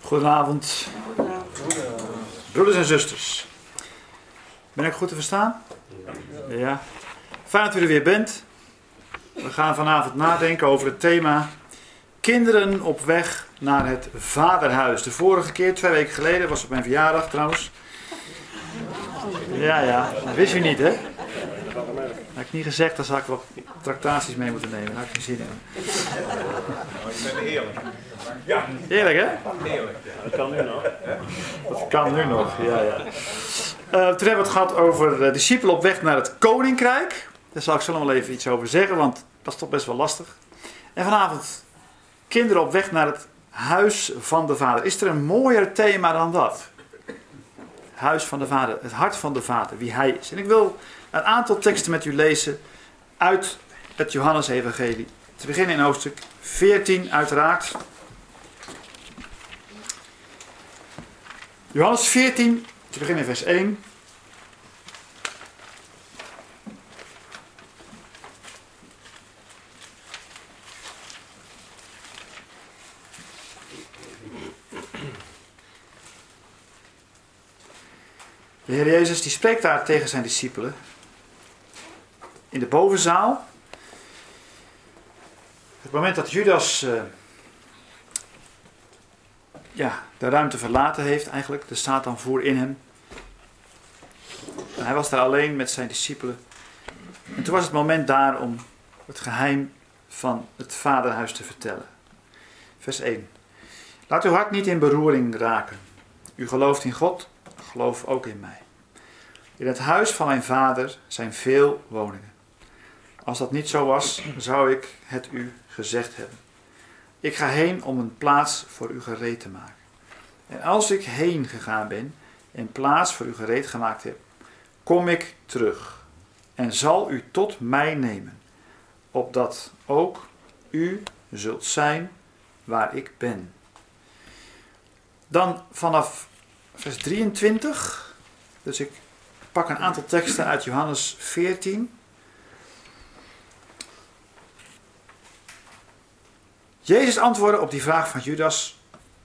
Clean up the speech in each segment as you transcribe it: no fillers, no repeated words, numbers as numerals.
Goedenavond. Broeders en zusters. Ben ik goed te verstaan? Ja. Fijn dat u er weer bent. We gaan vanavond nadenken over het thema kinderen op weg naar het vaderhuis. De vorige keer, 2 weken geleden, was op mijn verjaardag trouwens. Ja, dat wist u niet, hè? Had ik niet gezegd, dan zou ik wel tractaties mee moeten nemen. Daar had ik geen zin in. Ik ben heerlijk. Ja. Heerlijk, hè? Heerlijk. Dat kan nu nog. Dat kan nu nog, ja. Toen hebben we het gehad over discipelen op weg naar het koninkrijk. Daar zal ik zo nog wel even iets over zeggen, want dat is toch best wel lastig. En vanavond kinderen op weg naar het huis van de Vader. Is er een mooier thema dan dat? Huis van de Vader, het hart van de Vader, wie Hij is. En ik wil een aantal teksten met u lezen uit het Johannesevangelie. Te beginnen in hoofdstuk 14 uiteraard. Johannes 14, te beginnen in vers 1. De Heer Jezus die spreekt daar tegen zijn discipelen in de bovenzaal. Het moment dat Judas de ruimte verlaten heeft eigenlijk, de Satan voer in hem. En hij was daar alleen met zijn discipelen. En toen was het moment daar om het geheim van het vaderhuis te vertellen. Vers 1. Laat uw hart niet in beroering raken. U gelooft in God, geloof ook in mij. In het huis van mijn vader zijn veel woningen. Als dat niet zo was, zou ik het u gezegd hebben. Ik ga heen om een plaats voor u gereed te maken. En als ik heen gegaan ben en plaats voor u gereed gemaakt heb, kom ik terug en zal u tot mij nemen, opdat ook u zult zijn waar ik ben. Dan vanaf vers 23, dus ik pak een aantal teksten uit Johannes 14. Jezus antwoordde op die vraag van Judas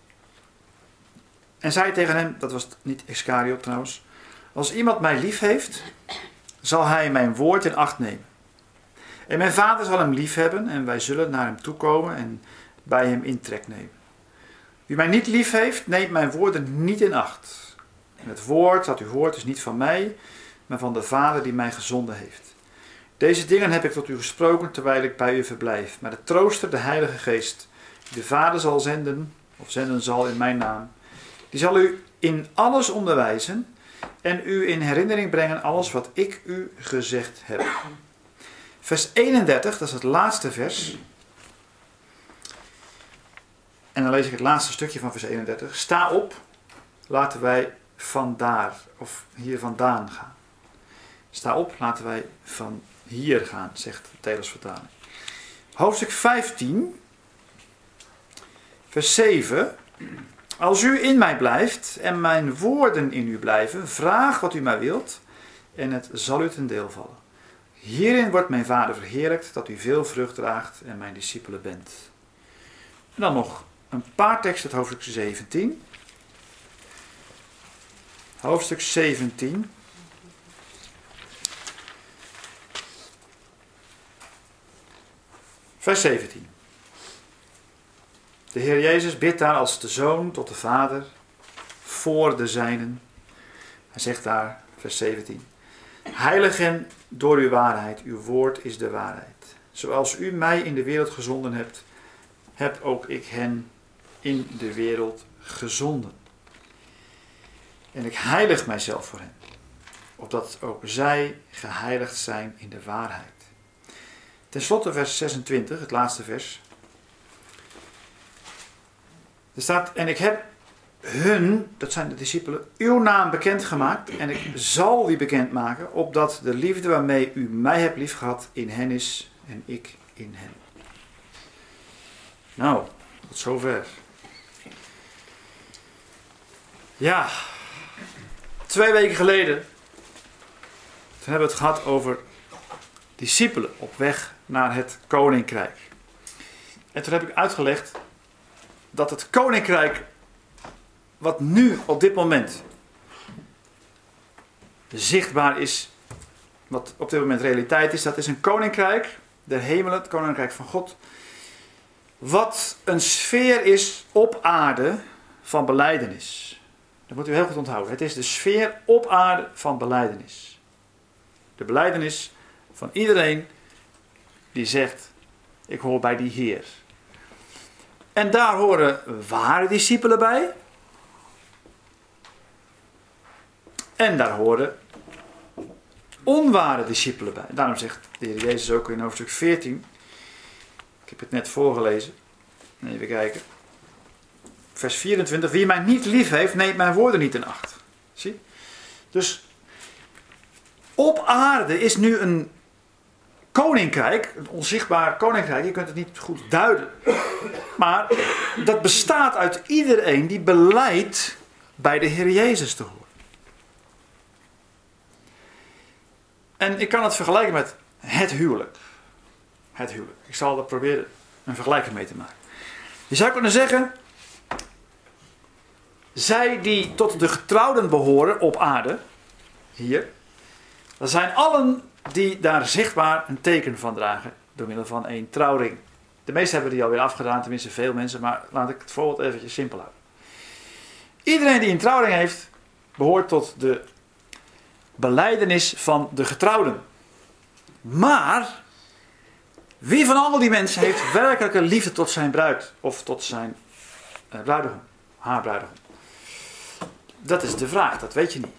en zei tegen hem, dat was niet Iscariot trouwens, als iemand mij lief heeft, zal hij mijn woord in acht nemen. En mijn vader zal hem lief hebben en wij zullen naar hem toekomen en bij hem intrek nemen. Wie mij niet lief heeft, neemt mijn woorden niet in acht. En het woord dat u hoort is niet van mij, maar van de Vader die mij gezonden heeft. Deze dingen heb ik tot u gesproken terwijl ik bij u verblijf. Maar de trooster, de Heilige Geest, die de Vader zal zenden, of zenden zal in mijn naam, die zal u in alles onderwijzen en u in herinnering brengen alles wat ik u gezegd heb. Vers 31, dat is het laatste vers. En dan lees ik het laatste stukje van vers 31. Sta op, laten wij vandaar, of hier vandaan gaan. Sta op, laten wij van hier gaan, zegt de Telesvertaling. Hoofdstuk 15, vers 7. Als u in mij blijft en mijn woorden in u blijven, vraag wat u maar wilt en het zal u ten deel vallen. Hierin wordt mijn Vader verheerlijkt, dat u veel vrucht draagt en mijn discipelen bent. En dan nog een paar teksten uit hoofdstuk 17. Hoofdstuk 17. Vers 17. De Heer Jezus bidt daar als de Zoon tot de Vader voor de zijnen. Hij zegt daar, vers 17. Heilig hen door uw waarheid, uw woord is de waarheid. Zoals u mij in de wereld gezonden hebt, heb ook ik hen in de wereld gezonden. En ik heilig mijzelf voor hen, opdat ook zij geheiligd zijn in de waarheid. Ten slotte vers 26, het laatste vers. Er staat, en ik heb hun, dat zijn de discipelen, uw naam bekendgemaakt en ik zal die bekendmaken, opdat de liefde waarmee u mij hebt liefgehad in hen is en ik in hen. Nou, tot zover. Ja, 2 weken geleden, toen hebben we het gehad over discipelen op weg naar het koninkrijk. En toen heb ik uitgelegd dat het koninkrijk wat nu op dit moment zichtbaar is, wat op dit moment realiteit is, dat is een koninkrijk der hemelen, het koninkrijk van God, wat een sfeer is op aarde van belijdenis. Dat moet u heel goed onthouden. Het is de sfeer op aarde van belijdenis. De belijdenis van iedereen die zegt, ik hoor bij die Heer. En daar horen ware discipelen bij. En daar horen onware discipelen bij. Daarom zegt de Heer Jezus ook in hoofdstuk 14. Ik heb het net voorgelezen. Even kijken. Vers 24. Wie mij niet lief heeft, neemt mijn woorden niet in acht. Zie? Dus op aarde is nu een koninkrijk, een onzichtbaar koninkrijk. Je kunt het niet goed duiden. Maar dat bestaat uit iedereen die belijdt bij de Heer Jezus te horen. En ik kan het vergelijken met het huwelijk. Het huwelijk. Ik zal er proberen een vergelijking mee te maken. Je zou kunnen zeggen, zij die tot de getrouwden behoren op aarde, hier, dat zijn allen die daar zichtbaar een teken van dragen door middel van een trouwring. De meesten hebben die alweer afgedaan, tenminste veel mensen, maar laat ik het voorbeeld eventjes simpel houden. Iedereen die een trouwring heeft, behoort tot de belijdenis van de getrouwden. Maar wie van al die mensen heeft werkelijke liefde tot zijn bruid of tot zijn bruidegom, haar bruidegom? Dat is de vraag, dat weet je niet.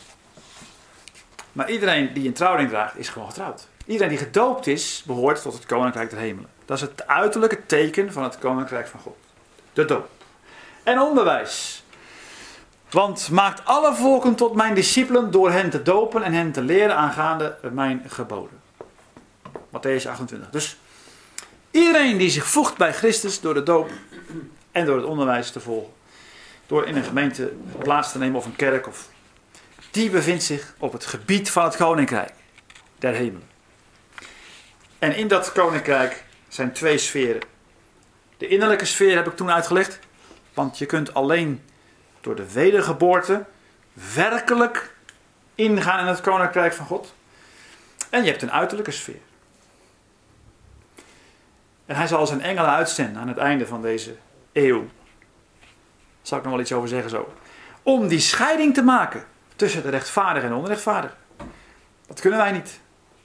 Maar iedereen die een trouwring draagt, is gewoon getrouwd. Iedereen die gedoopt is, behoort tot het koninkrijk der hemelen. Dat is het uiterlijke teken van het koninkrijk van God. De doop. En onderwijs. Want maakt alle volken tot mijn discipelen door hen te dopen en hen te leren aangaande mijn geboden. Mattheüs 28. Dus iedereen die zich voegt bij Christus door de doop en door het onderwijs te volgen. Door in een gemeente plaats te nemen of een kerk. Die bevindt zich op het gebied van het koninkrijk der hemelen. En in dat koninkrijk zijn twee sferen. De innerlijke sfeer heb ik toen uitgelegd. Want je kunt alleen door de wedergeboorte werkelijk ingaan in het koninkrijk van God. En je hebt een uiterlijke sfeer. En hij zal zijn engelen uitzenden aan het einde van deze eeuw. Daar zal ik nog wel iets over zeggen zo. Om die scheiding te maken tussen de rechtvaardige en de onrechtvaardige. Dat kunnen wij niet.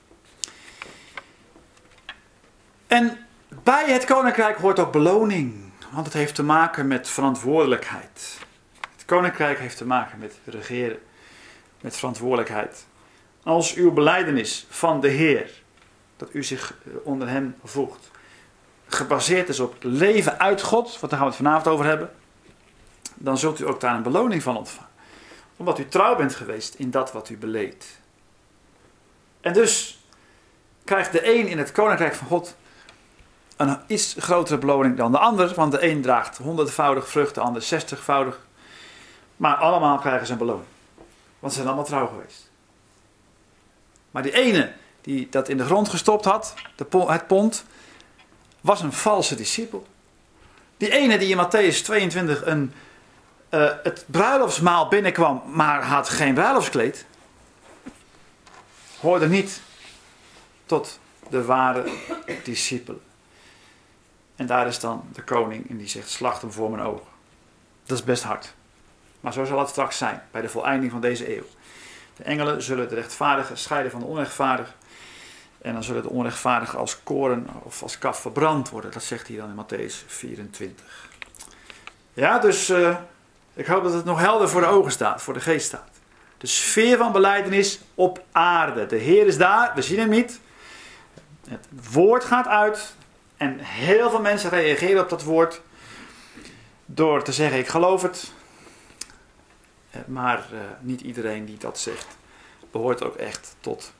En bij het koninkrijk hoort ook beloning. Want het heeft te maken met verantwoordelijkheid. Het koninkrijk heeft te maken met regeren. Met verantwoordelijkheid. Als uw belijdenis van de Heer, dat u zich onder hem voegt, gebaseerd is op leven uit God, want daar gaan we het vanavond over hebben, dan zult u ook daar een beloning van ontvangen. Omdat u trouw bent geweest in dat wat u beleed. En dus krijgt de een in het koninkrijk van God een iets grotere beloning dan de ander. Want de een draagt 100-voudig vrucht, de ander 60-voudig. Maar allemaal krijgen ze een beloning. Want ze zijn allemaal trouw geweest. Maar die ene die dat in de grond gestopt had, het pond, was een valse discipel. Die ene die in Mattheüs 22 het bruiloftsmaal binnenkwam, maar had geen bruiloftskleed, hoorde niet tot de ware discipelen. En daar is dan de koning en die zegt, slacht hem voor mijn ogen. Dat is best hard. Maar zo zal het straks zijn, bij de voleinding van deze eeuw. De engelen zullen de rechtvaardigen scheiden van de onrechtvaardigen. En dan zullen de onrechtvaardigen als koren of als kaf verbrand worden. Dat zegt hij dan in Mattheüs 24. Ja, dus ik hoop dat het nog helder voor de ogen staat, voor de geest staat. De sfeer van belijdenis op aarde. De Heer is daar, we zien hem niet. Het woord gaat uit. En heel veel mensen reageren op dat woord. Door te zeggen, ik geloof het. Maar niet iedereen die dat zegt, behoort ook echt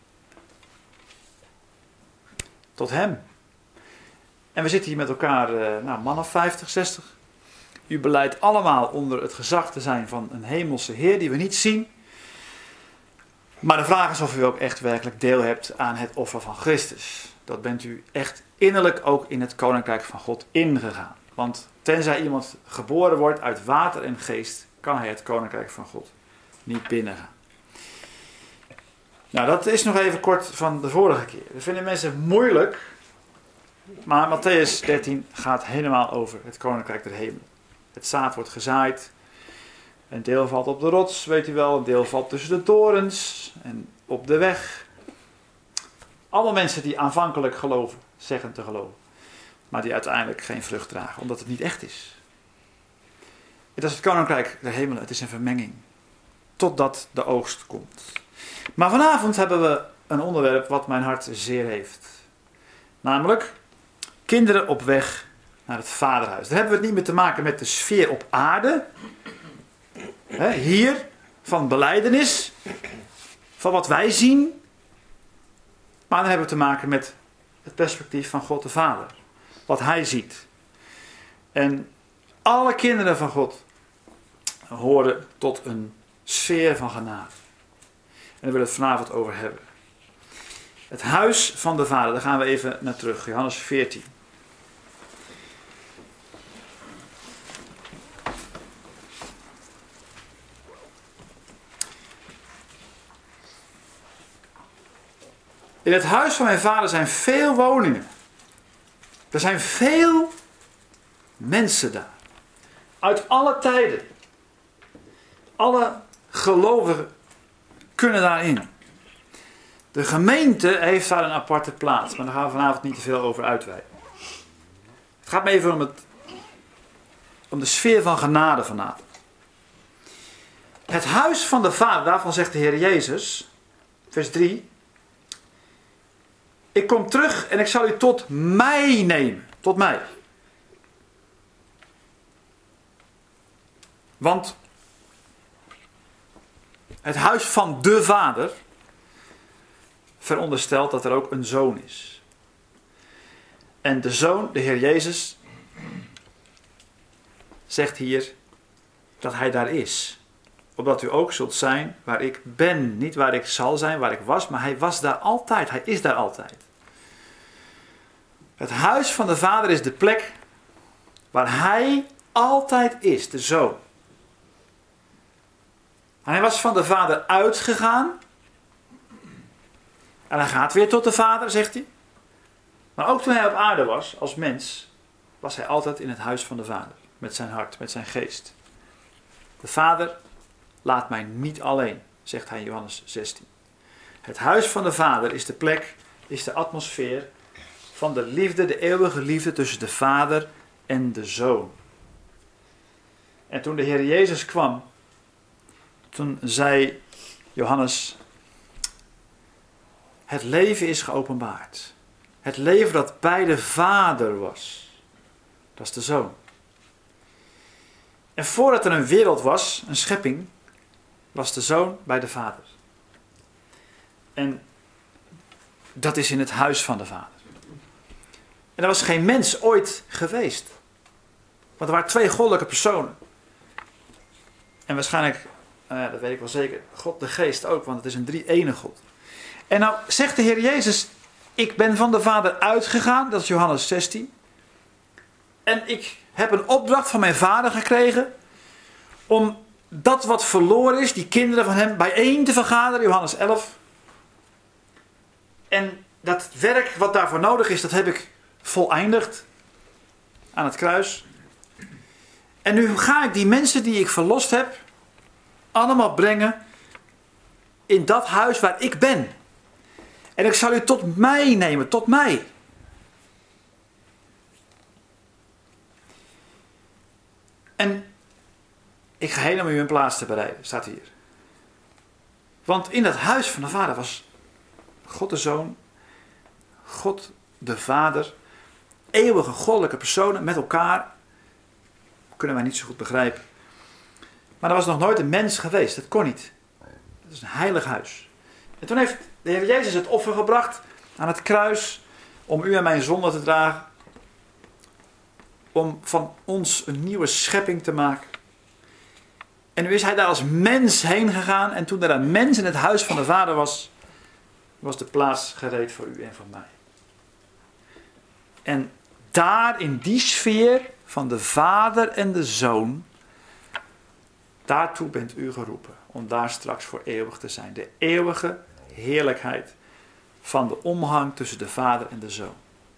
tot hem. En we zitten hier met elkaar, man of 50, 60. U belijdt allemaal onder het gezag te zijn van een hemelse Heer die we niet zien. Maar de vraag is of u ook echt werkelijk deel hebt aan het offer van Christus. Dat bent u echt innerlijk ook in het koninkrijk van God ingegaan. Want tenzij iemand geboren wordt uit water en geest, kan hij het koninkrijk van God niet binnengaan. Nou, dat is nog even kort van de vorige keer. Dat vinden mensen moeilijk. Maar Mattheüs 13 gaat helemaal over het koninkrijk der hemelen. Het zaad wordt gezaaid. Een deel valt op de rots, weet u wel. Een deel valt tussen de torens en op de weg. Allemaal mensen die aanvankelijk geloven, zeggen te geloven. Maar die uiteindelijk geen vrucht dragen, omdat het niet echt is. Het is het koninkrijk der hemelen, het is een vermenging. Totdat de oogst komt. Maar vanavond hebben we een onderwerp wat mijn hart zeer heeft. Namelijk, kinderen op weg naar het vaderhuis. Daar hebben we het niet meer te maken met de sfeer op aarde. Hier, van belijdenis. Van wat wij zien. Maar dan hebben we te maken met het perspectief van God de Vader. Wat hij ziet. En alle kinderen van God horen tot een sfeer van genade. En daar willen we het vanavond over hebben. Het huis van de Vader, daar gaan we even naar terug. Johannes 14. In het huis van mijn vader zijn veel woningen. Er zijn veel mensen daar. Uit alle tijden. Alle gelovigen kunnen daarin. De gemeente heeft daar een aparte plaats. Maar daar gaan we vanavond niet te veel over uitweiden. Het gaat me even om de sfeer van genade vanavond. Het huis van de Vader, daarvan zegt de Heer Jezus, vers 3. Ik kom terug en ik zal u tot mij nemen. Tot mij. Want het huis van de Vader veronderstelt dat er ook een zoon is. En de zoon, de Heer Jezus, zegt hier dat hij daar is. Opdat u ook zult zijn waar ik ben. Niet waar ik zal zijn, waar ik was, maar hij was daar altijd. Hij is daar altijd. Het huis van de Vader is de plek waar hij altijd is, de zoon. En hij was van de Vader uitgegaan. En hij gaat weer tot de Vader, zegt hij. Maar ook toen hij op aarde was, als mens, was hij altijd in het huis van de Vader. Met zijn hart, met zijn geest. De Vader laat mij niet alleen, zegt hij in Johannes 16. Het huis van de Vader is de plek, is de atmosfeer van de liefde, de eeuwige liefde tussen de Vader en de Zoon. En toen de Heer Jezus kwam, toen zei Johannes, het leven is geopenbaard. Het leven dat bij de Vader was. Dat is de Zoon. En voordat er een wereld was, een schepping, was de Zoon bij de Vader. En dat is in het huis van de Vader. En er was geen mens ooit geweest. Want er waren twee goddelijke personen. En waarschijnlijk, dat weet ik wel zeker, God de Geest ook, want het is een drie-ene God. En nou zegt de Heer Jezus, ik ben van de Vader uitgegaan, dat is Johannes 16. En ik heb een opdracht van mijn Vader gekregen om dat wat verloren is, die kinderen van hem, bijeen te vergaderen, Johannes 11. En dat werk wat daarvoor nodig is, dat heb ik voleindigd aan het kruis. En nu ga ik die mensen die ik verlost heb, allemaal brengen in dat huis waar ik ben. En ik zal u tot mij nemen, tot mij. En ik ga heen om u een plaats te bereiden, staat hier. Want in dat huis van de Vader was God de Zoon, God de Vader, eeuwige goddelijke personen met elkaar. Kunnen wij niet zo goed begrijpen. Maar er was nog nooit een mens geweest, dat kon niet. Het is een heilig huis. En toen heeft de Heer Jezus het offer gebracht aan het kruis om u en mijn zonde te dragen. Om van ons een nieuwe schepping te maken. En nu is hij daar als mens heen gegaan. En toen er een mens in het huis van de Vader was, was de plaats gereed voor u en voor mij. En daar in die sfeer van de Vader en de Zoon, Daartoe bent u geroepen, om daar straks voor eeuwig te zijn. De eeuwige heerlijkheid van de omgang tussen de Vader en de Zoon.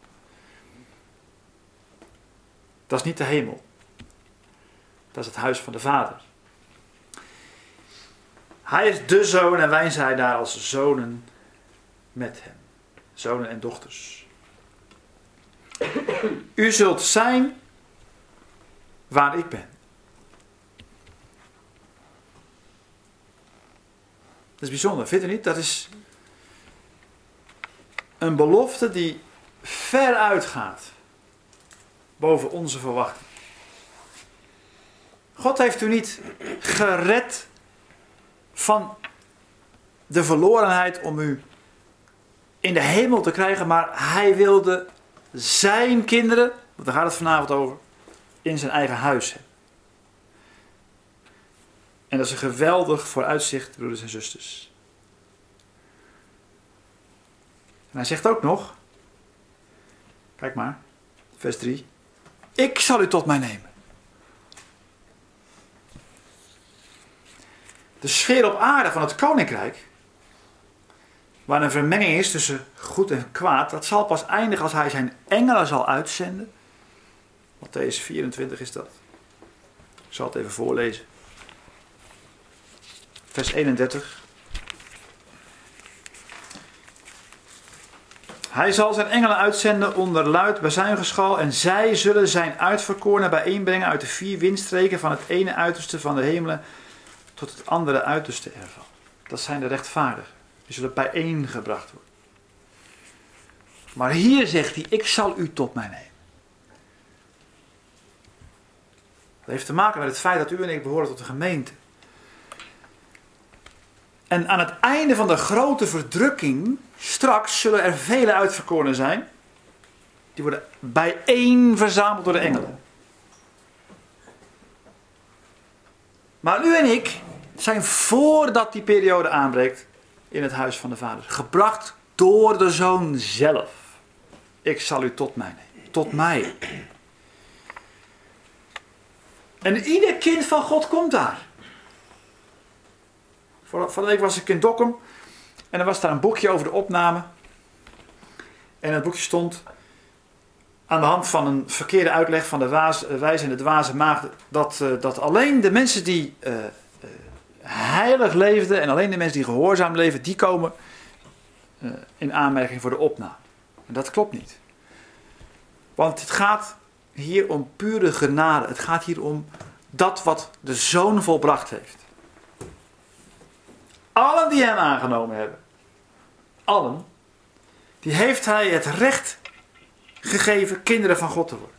Dat is niet de hemel. Dat is het huis van de Vader. Hij is de Zoon en wij zijn daar als zonen met hem. Zonen en dochters. U zult zijn waar ik ben. Dat is bijzonder, vindt u niet? Dat is een belofte die ver uitgaat boven onze verwachting. God heeft u niet gered van de verlorenheid om u in de hemel te krijgen, maar hij wilde zijn kinderen, want daar gaat het vanavond over, in zijn eigen huis hebben. En dat is een geweldig vooruitzicht, broeders en zusters. En hij zegt ook nog, kijk maar, vers 3. Ik zal u tot mij nemen. De sfeer op aarde van het koninkrijk, waar een vermenging is tussen goed en kwaad, dat zal pas eindigen als hij zijn engelen zal uitzenden. Mattheüs 24 is dat. Ik zal het even voorlezen. Vers 31. Hij zal zijn engelen uitzenden onder luid bazuingeschal en zij zullen zijn uitverkorenen bijeenbrengen uit de 4 windstreken van het ene uiterste van de hemelen tot het andere uiterste ervan. Dat zijn de rechtvaardigen. Die zullen bijeengebracht worden. Maar hier zegt hij, ik zal u tot mij nemen. Dat heeft te maken met het feit dat u en ik behoren tot de gemeente. En aan het einde van de grote verdrukking, straks zullen er vele uitverkorenen zijn. Die worden bijeen verzameld door de engelen. Maar u en ik zijn voordat die periode aanbreekt in het huis van de Vader. Gebracht door de Zoon zelf. Ik zal u tot mij nemen. Tot mij. En ieder kind van God komt daar. Van de week was ik in Dokkum. En er was daar een boekje over de opname. En het boekje stond aan de hand van een verkeerde uitleg van de wijze en de dwaze maagd. Dat alleen de mensen die heilig leefden en alleen de mensen die gehoorzaam leven, die komen in aanmerking voor de opname. En dat klopt niet. Want het gaat hier om pure genade. Het gaat hier om dat wat de Zoon volbracht heeft. Allen die hem aangenomen hebben. Allen. Die heeft hij het recht gegeven kinderen van God te worden.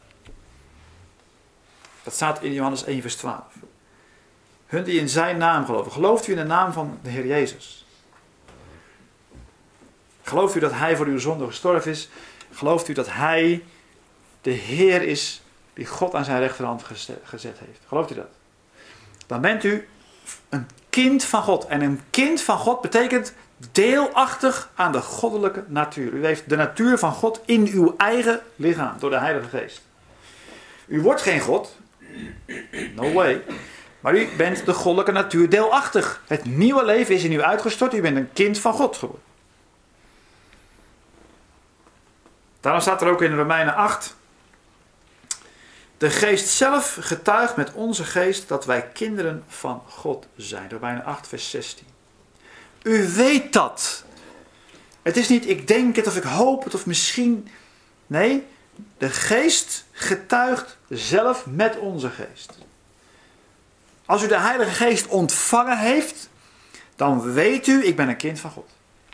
Dat staat in Johannes 1 vers 12. Hun die in zijn naam geloven. Gelooft u in de naam van de Heer Jezus? Gelooft u dat hij voor uw zonde gestorven is? Gelooft u dat hij de Heer is die God aan zijn rechterhand gezet heeft? Gelooft u dat? Dan bent u een kind van God. En een kind van God betekent deelachtig aan de goddelijke natuur. U heeft de natuur van God in uw eigen lichaam door de Heilige Geest. U wordt geen God. No way. Maar u bent de goddelijke natuur deelachtig. Het nieuwe leven is in u uitgestort. U bent een kind van God geworden. Daarom staat er ook in Romeinen 8. De geest zelf getuigt met onze geest dat wij kinderen van God zijn. Romeinen 8 vers 16. U weet dat. Het is niet ik denk het of ik hoop het of misschien. Nee, de geest getuigt zelf met onze geest. Als u de Heilige Geest ontvangen heeft, dan weet u, ik ben een kind van God.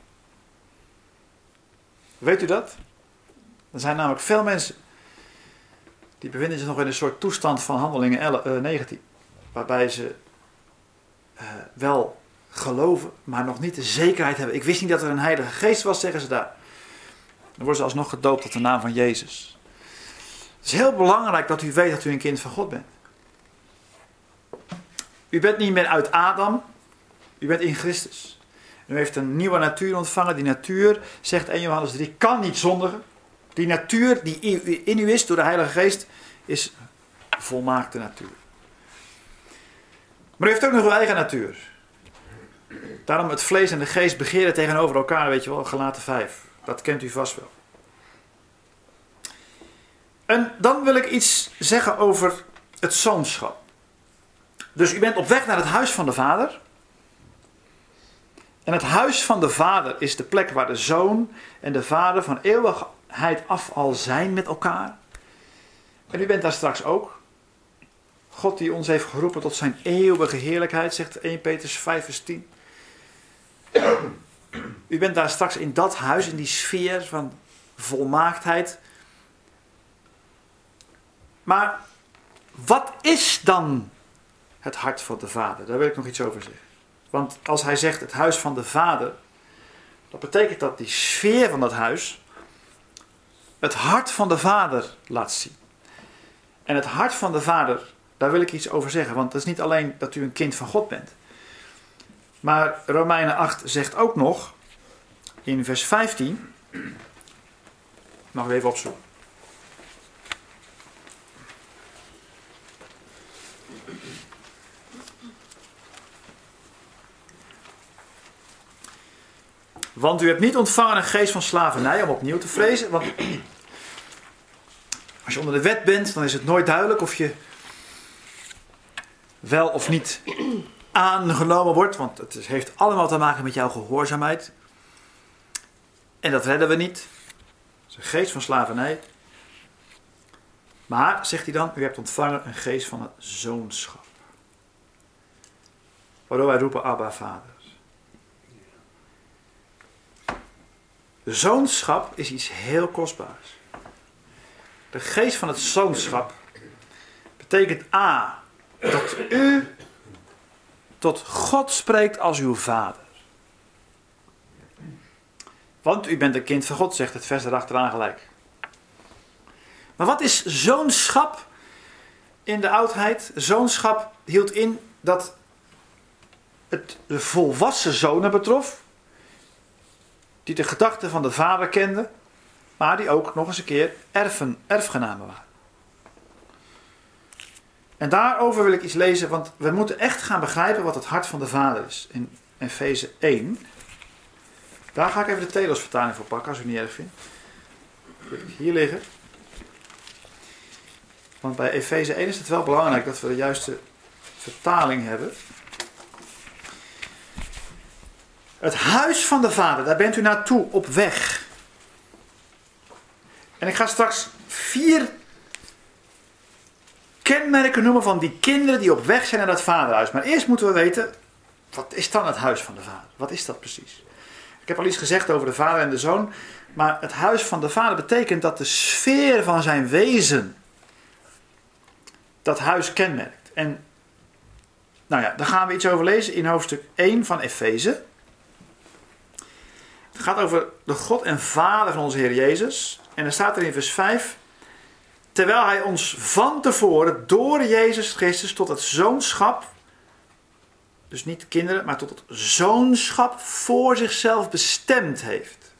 Weet u dat? Er zijn namelijk veel mensen die bevinden zich nog in een soort toestand van Handelingen 19. Waarbij ze wel geloven, maar nog niet de zekerheid hebben. Ik wist niet dat er een Heilige Geest was, zeggen ze daar. Dan worden ze alsnog gedoopt tot de naam van Jezus. Het is heel belangrijk dat u weet dat u een kind van God bent. U bent niet meer uit Adam, u bent in Christus. U heeft een nieuwe natuur ontvangen. Die natuur, zegt 1 Johannes 3, kan niet zondigen. Die natuur die in u is door de Heilige Geest is volmaakte natuur. Maar u heeft ook nog uw eigen natuur. Daarom het vlees en de geest begeren tegenover elkaar, weet je wel, Galaten 5. Dat kent u vast wel. En dan wil ik iets zeggen over het zoonschap. Dus u bent op weg naar het huis van de Vader. En het huis van de Vader is de plek waar de Zoon en de Vader van eeuwigheid af al zijn met elkaar. En u bent daar straks ook. God die ons heeft geroepen tot zijn eeuwige heerlijkheid, zegt 1 Petrus 5 vers 10. U bent daar straks in dat huis, in die sfeer van volmaaktheid. Maar wat is dan het hart van de Vader? Daar wil ik nog iets over zeggen. Want als hij zegt het huis van de Vader, dat betekent dat die sfeer van dat huis het hart van de Vader laat zien. En het hart van de Vader, daar wil ik iets over zeggen. Want het is niet alleen dat u een kind van God bent. Maar Romeinen 8 zegt ook nog, in vers 15, mag ik even opzoeken. Want u hebt niet ontvangen een geest van slavernij om opnieuw te vrezen. Want als je onder de wet bent, dan is het nooit duidelijk of je wel of niet aangenomen wordt. Want het heeft allemaal te maken met jouw gehoorzaamheid. En dat redden we niet. Het is een geest van slavernij. Maar, zegt hij dan, u hebt ontvangen een geest van het zoonschap. Waardoor wij roepen, Abba, Vader. De zoonschap is iets heel kostbaars. De geest van het zoonschap betekent A, dat u tot God spreekt als uw vader. Want u bent een kind van God, zegt het vers erachteraan gelijk. Maar wat is zoonschap in de oudheid? Zoonschap hield in dat het de volwassen zonen betrof, die de gedachten van de vader kenden, maar die ook nog eens een keer erfgenamen waren. En daarover wil ik iets lezen, want we moeten echt gaan begrijpen wat het hart van de Vader is. In Efeze 1. Daar ga ik even de Telos-vertaling voor pakken, als u het niet erg vindt. Die heb ik hier liggen. Want bij Efeze 1 is het wel belangrijk dat we de juiste vertaling hebben. Het huis van de Vader, daar bent u naartoe op weg. En ik ga straks 4 kenmerken noemen van die kinderen die op weg zijn naar dat vaderhuis. Maar eerst moeten we weten, wat is dan het huis van de Vader? Wat is dat precies? Ik heb al iets gezegd over de Vader en de Zoon. Maar het huis van de Vader betekent dat de sfeer van zijn wezen dat huis kenmerkt. En nou ja, daar gaan we iets over lezen in hoofdstuk 1 van Efeze. Het gaat over de God en Vader van onze Heer Jezus. En er staat er in vers 5. Terwijl hij ons van tevoren door Jezus Christus tot het zoonschap, dus niet kinderen, maar tot het zoonschap voor zichzelf bestemd heeft.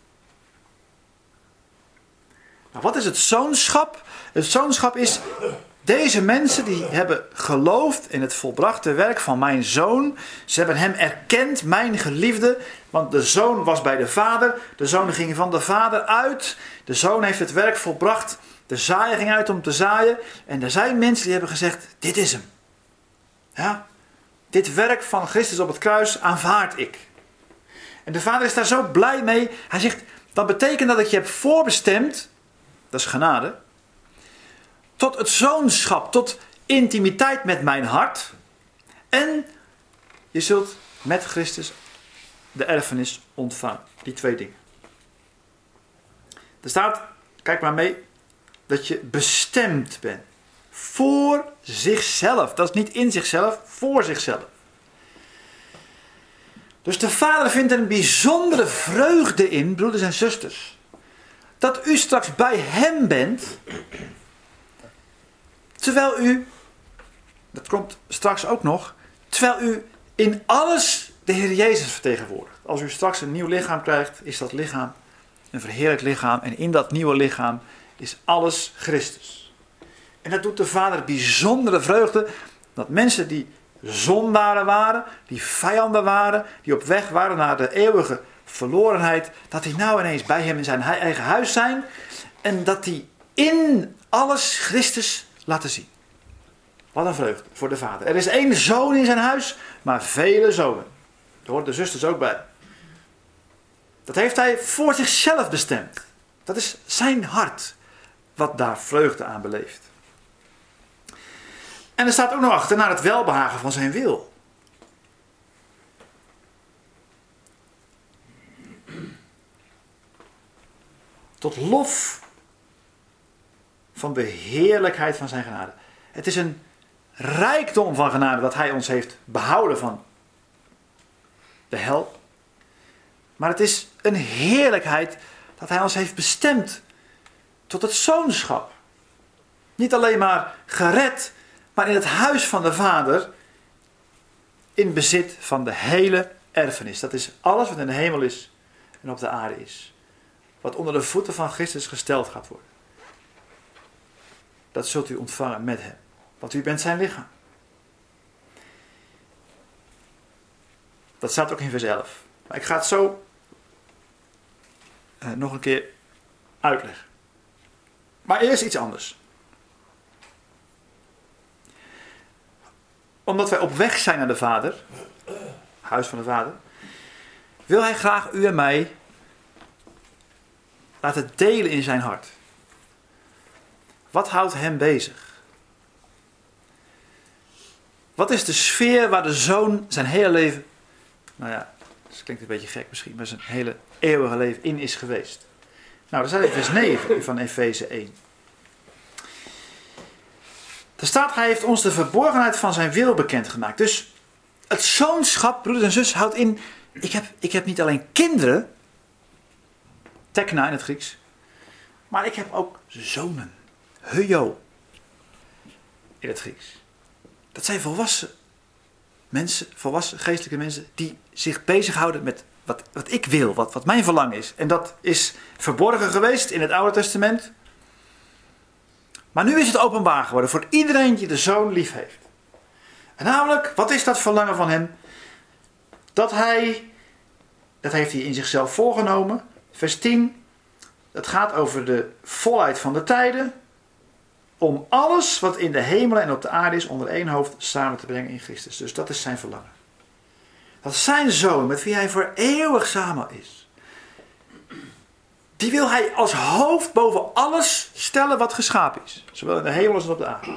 Nou, wat is het zoonschap? Het zoonschap is, deze mensen die hebben geloofd in het volbrachte werk van mijn zoon. Ze hebben hem erkend, mijn geliefde. Want de zoon was bij de vader. De zoon ging van de vader uit. De zoon heeft het werk volbracht. De zaaier ging uit om te zaaien. En er zijn mensen die hebben gezegd, dit is hem. Ja? Dit werk van Christus op het kruis aanvaard ik. En de vader is daar zo blij mee. Hij zegt, dat betekent dat ik je heb voorbestemd. Dat is genade. Tot het zoonschap, tot intimiteit met mijn hart. En je zult met Christus de erfenis ontvangen. Die 2 dingen. Er staat, kijk maar mee, dat je bestemd bent. Voor zichzelf. Dat is niet in zichzelf, voor zichzelf. Dus de Vader vindt er een bijzondere vreugde in, broeders en zusters. Dat u straks bij hem bent. Terwijl u, dat komt straks ook nog, terwijl u in alles de Heer Jezus vertegenwoordigt. Als u straks een nieuw lichaam krijgt, is dat lichaam een verheerlijkt lichaam. En in dat nieuwe lichaam is alles Christus. En dat doet de Vader bijzondere vreugde, dat mensen die zondaren waren, die vijanden waren, die op weg waren naar de eeuwige verlorenheid, dat die nou ineens bij hem in zijn eigen huis zijn en dat die in alles Christus laten zien. Wat een vreugde voor de vader. Er is 1 zoon in zijn huis, maar vele zonen. Daar horen de zusters ook bij. Dat heeft hij voor zichzelf bestemd. Dat is zijn hart wat daar vreugde aan beleeft. En er staat ook nog achter, naar het welbehagen van zijn wil. Tot lof van de heerlijkheid van zijn genade. Het is een rijkdom van genade dat hij ons heeft behouden van de hel. Maar het is een heerlijkheid dat hij ons heeft bestemd tot het zoonschap. Niet alleen maar gered, maar in het huis van de Vader in bezit van de hele erfenis. Dat is alles wat in de hemel is en op de aarde is. Wat onder de voeten van Christus gesteld gaat worden. Dat zult u ontvangen met hem. Want u bent zijn lichaam. Dat staat ook in vers 11. Maar ik ga het zo nog een keer uitleggen. Maar eerst iets anders. Omdat wij op weg zijn naar de Vader, huis van de Vader, wil hij graag u en mij laten delen in zijn hart. Wat houdt hem bezig? Wat is de sfeer waar de zoon zijn hele leven, nou ja, dat klinkt een beetje gek misschien, maar zijn hele eeuwige leven in is geweest? Nou, dat staat in vers 9 van Efeze 1. Er staat, hij heeft ons de verborgenheid van zijn wil bekendgemaakt. Dus het zoonschap, broeders en zus, houdt in, ik heb niet alleen kinderen, tekna in het Grieks, maar ik heb ook zonen, huio in het Grieks. Dat zijn volwassen mensen, volwassen geestelijke mensen, die zich bezighouden met wat ik wil, wat mijn verlangen is. En dat is verborgen geweest in het Oude Testament. Maar nu is het openbaar geworden voor iedereen die de zoon lief heeft. En namelijk, wat is dat verlangen van hem? Dat heeft hij in zichzelf voorgenomen. Vers 10. Het gaat over de volheid van de tijden. Om alles wat in de hemelen en op de aarde is onder één hoofd samen te brengen in Christus. Dus dat is zijn verlangen. Dat is zijn zoon met wie hij voor eeuwig samen is. Die wil hij als hoofd boven alles stellen wat geschapen is. Zowel in de hemel als op de aarde.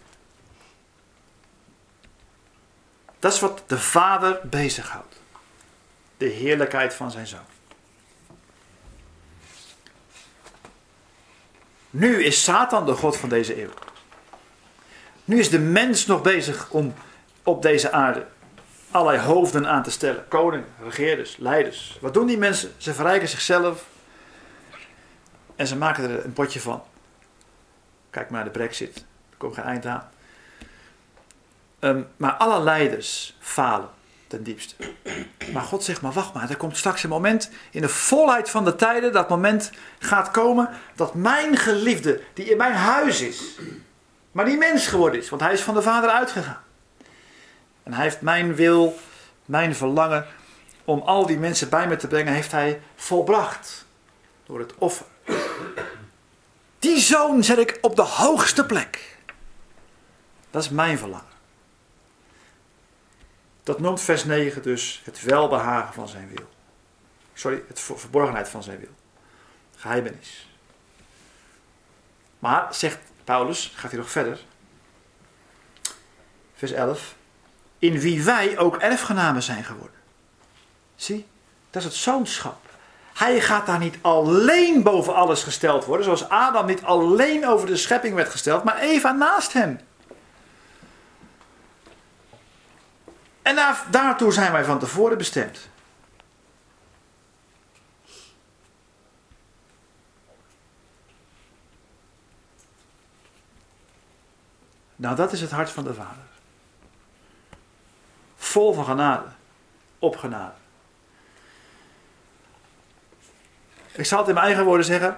Dat is wat de Vader bezighoudt. De heerlijkheid van zijn zoon. Nu is Satan de god van deze eeuw. Nu is de mens nog bezig om op deze aarde allerlei hoofden aan te stellen. Koningen, regeerders, leiders. Wat doen die mensen? Ze verrijken zichzelf. En ze maken er een potje van. Kijk maar naar de Brexit. Er komt geen eind aan. Maar alle leiders falen ten diepste. Maar God zegt, maar wacht maar. Er komt straks een moment in de volheid van de tijden. Dat moment gaat komen dat mijn geliefde, die in mijn huis is. Maar die mens geworden is. Want hij is van de Vader uitgegaan. En hij heeft mijn wil, mijn verlangen om al die mensen bij me te brengen, heeft hij volbracht. Door het offer. Die zoon zet ik op de hoogste plek. Dat is mijn verlangen. Dat noemt vers 9 dus het welbehagen van zijn wil. Sorry, het verborgenheid van zijn wil. Geheimenis. Maar, zegt Paulus, gaat hij nog verder. Vers 11. In wie wij ook erfgenamen zijn geworden. Zie, dat is het zoonschap. Hij gaat daar niet alleen boven alles gesteld worden. Zoals Adam niet alleen over de schepping werd gesteld. Maar Eva naast hem. En daartoe zijn wij van tevoren bestemd. Nou, dat is het hart van de Vader. Vol van genade. Op genade. Ik zal het in mijn eigen woorden zeggen.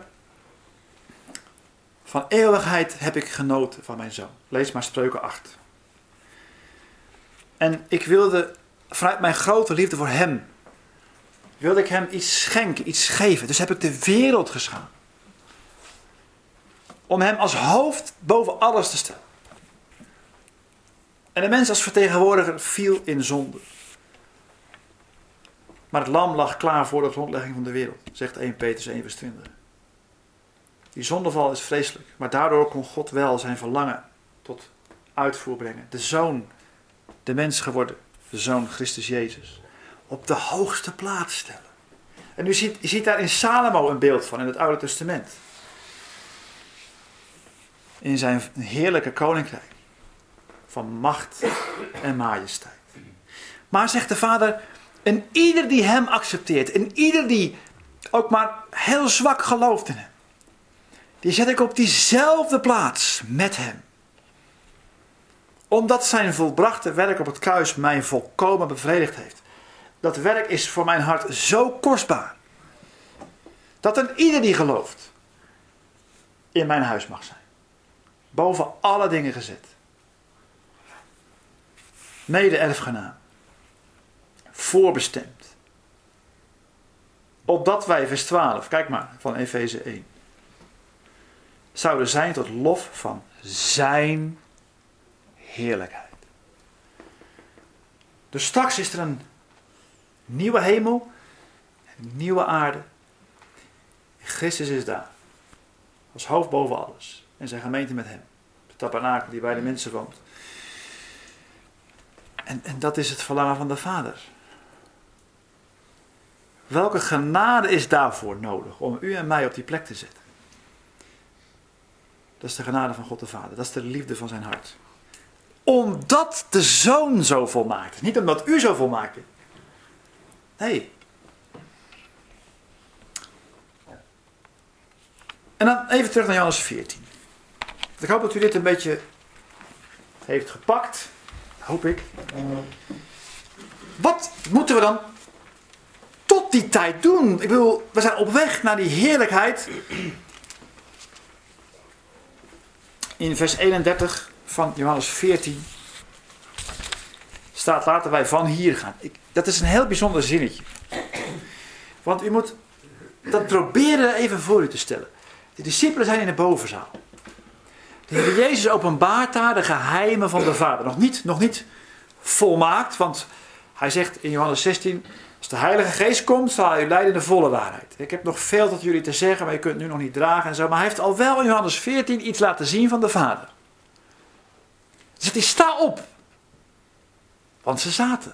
Van eeuwigheid heb ik genoten van mijn zoon. Lees maar Spreuken 8. En ik wilde, vanuit mijn grote liefde voor hem, wilde ik hem iets schenken, iets geven. Dus heb ik de wereld geschapen. Om hem als hoofd boven alles te stellen. En de mens als vertegenwoordiger viel in zonde. Maar het lam lag klaar voor de grondlegging van de wereld, zegt 1 Petrus 1 vers 20. Die zondeval is vreselijk, maar daardoor kon God wel zijn verlangen tot uitvoer brengen. De zoon, de mens geworden, de zoon Christus Jezus, op de hoogste plaats stellen. En je ziet daar in Salomo een beeld van in het Oude Testament. In zijn heerlijke koninkrijk. Van macht en majesteit. Maar zegt de Vader, en ieder die hem accepteert, en ieder die ook maar heel zwak gelooft in hem, die zet ik op diezelfde plaats met hem. Omdat zijn volbrachte werk op het kruis mij volkomen bevredigd heeft. Dat werk is voor mijn hart zo kostbaar. Dat een ieder die gelooft in mijn huis mag zijn. Boven alle dingen gezet. Mede-erfgenaam. Voorbestemd. Opdat wij, vers 12, kijk maar, van Efeze 1. Zouden zijn tot lof van zijn heerlijkheid. Dus straks is er een nieuwe hemel, een nieuwe aarde. Christus is daar. Als hoofd boven alles. En zijn gemeente met hem. De tabernakel die bij de mensen woont. En dat is het verlangen van de Vader. Welke genade is daarvoor nodig om u en mij op die plek te zetten? Dat is de genade van God de Vader. Dat is de liefde van zijn hart. Omdat de Zoon zo volmaakt is. Niet omdat u zo volmaakt bent. Nee. En dan even terug naar Johannes 14. Ik hoop dat u dit een beetje heeft gepakt. Hoop ik. Wat moeten we dan tot die tijd doen? Ik bedoel, we zijn op weg naar die heerlijkheid. In vers 31 van Johannes 14 staat: laten wij van hier gaan. Dat is een heel bijzonder zinnetje. Want u moet dat proberen even voor u te stellen. De discipelen zijn in de bovenzaal. De Heer Jezus openbaart daar de geheimen van de Vader. Nog niet volmaakt, want hij zegt in Johannes 16... als de Heilige Geest komt, zal hij u leiden in de volle waarheid. Ik heb nog veel tot jullie te zeggen, maar je kunt het nu nog niet dragen en zo. Maar hij heeft al wel in Johannes 14 iets laten zien van de Vader. Dus zegt hij, sta op. Want ze zaten.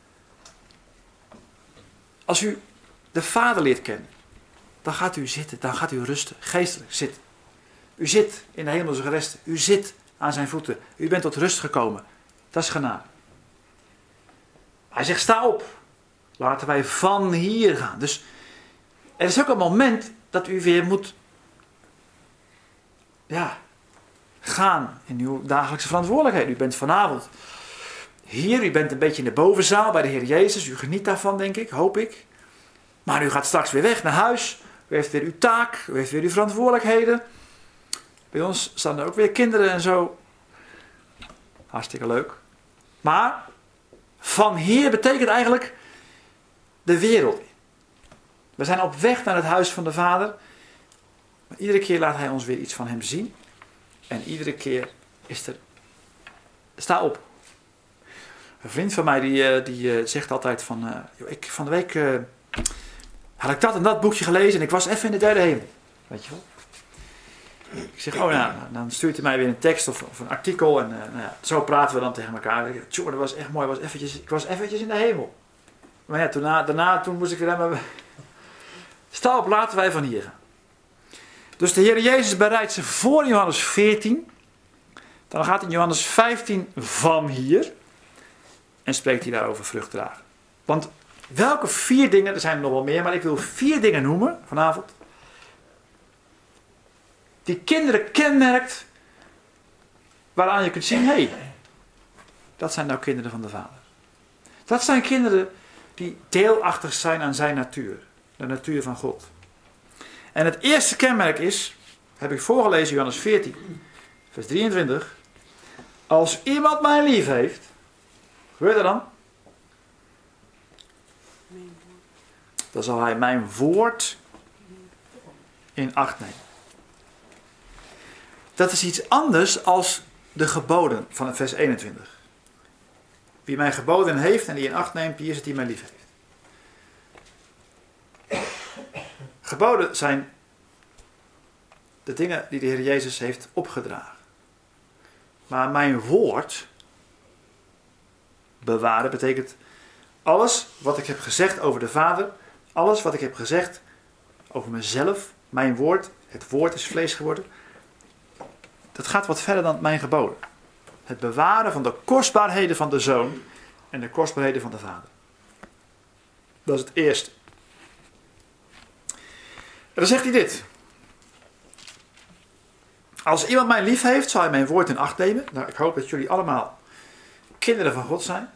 Als u de Vader leert kennen, dan gaat u zitten, dan gaat u rusten, geestelijk zitten. U zit in de hemelse geresten. U zit aan zijn voeten. U bent tot rust gekomen. Dat is genade. Hij zegt, sta op. Laten wij van hier gaan. Dus er is ook een moment dat u weer moet gaan in uw dagelijkse verantwoordelijkheid. U bent vanavond hier. U bent een beetje in de bovenzaal bij de Heer Jezus. U geniet daarvan, denk ik, hoop ik. Maar u gaat straks weer weg naar huis. U heeft weer uw taak. U heeft weer uw verantwoordelijkheden. Bij ons staan er ook weer kinderen en zo. Hartstikke leuk. Maar van hier betekent eigenlijk de wereld in. We zijn op weg naar het huis van de Vader. Maar iedere keer laat hij ons weer iets van hem zien. En iedere keer is er... Sta op. Een vriend van mij die zegt altijd van... van de week had ik dat en dat boekje gelezen en ik was even in de derde hemel. Weet je wel? Ik zeg, dan stuurt hij mij weer een tekst of een artikel. En zo praten we dan tegen elkaar. Ik zeg, tjoh, dat was echt mooi. Ik was eventjes in de hemel. Maar ja, daarna moest ik weer helemaal... Sta op, laten wij van hier gaan. Dus de Heer Jezus bereidt ze voor in Johannes 14. Dan gaat in Johannes 15 van hier. En spreekt hij daarover vrucht dragen. Want welke 4 dingen, er zijn er nog wel meer, maar ik wil 4 dingen noemen vanavond. Die kinderen kenmerkt, waaraan je kunt zien, dat zijn nou kinderen van de Vader. Dat zijn kinderen die deelachtig zijn aan zijn natuur. De natuur van God. En het eerste kenmerk is, heb ik voorgelezen, Johannes 14, vers 23. Als iemand mij lief heeft, gebeurt er dan? Dan zal hij mijn woord in acht nemen. Dat is iets anders als de geboden van vers 21. Wie mijn geboden heeft en die in acht neemt, die is het die mij lief heeft. Geboden zijn de dingen die de Heer Jezus heeft opgedragen. Maar mijn woord bewaren betekent alles wat ik heb gezegd over de Vader, alles wat ik heb gezegd over mezelf, mijn woord, het woord is vlees geworden. Dat gaat wat verder dan mijn geboden. Het bewaren van de kostbaarheden van de Zoon en de kostbaarheden van de Vader. Dat is het eerste. En dan zegt hij dit. Als iemand mij lief heeft, zal hij mijn woord in acht nemen. Nou, ik hoop dat jullie allemaal kinderen van God zijn.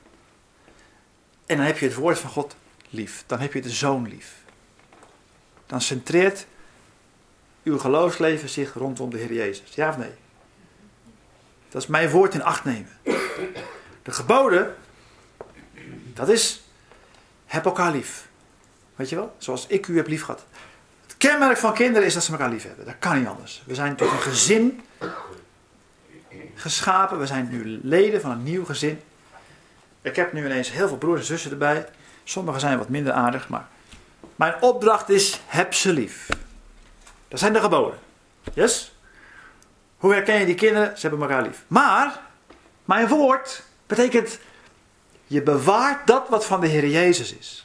En dan heb je het woord van God lief. Dan heb je de Zoon lief. Dan centreert uw geloofsleven zich rondom de Heer Jezus. Ja of nee? Dat is mijn woord in acht nemen. De geboden, dat is, heb elkaar lief. Weet je wel? Zoals ik u heb lief gehad. Het kenmerk van kinderen is dat ze elkaar lief hebben. Dat kan niet anders. We zijn tot een gezin geschapen. We zijn nu leden van een nieuw gezin. Ik heb nu ineens heel veel broers en zussen erbij. Sommigen zijn wat minder aardig, maar mijn opdracht is, heb ze lief. Dat zijn de geboden. Yes? Hoe herken je die kinderen? Ze hebben elkaar lief. Maar, mijn woord betekent, je bewaart dat wat van de Heer Jezus is.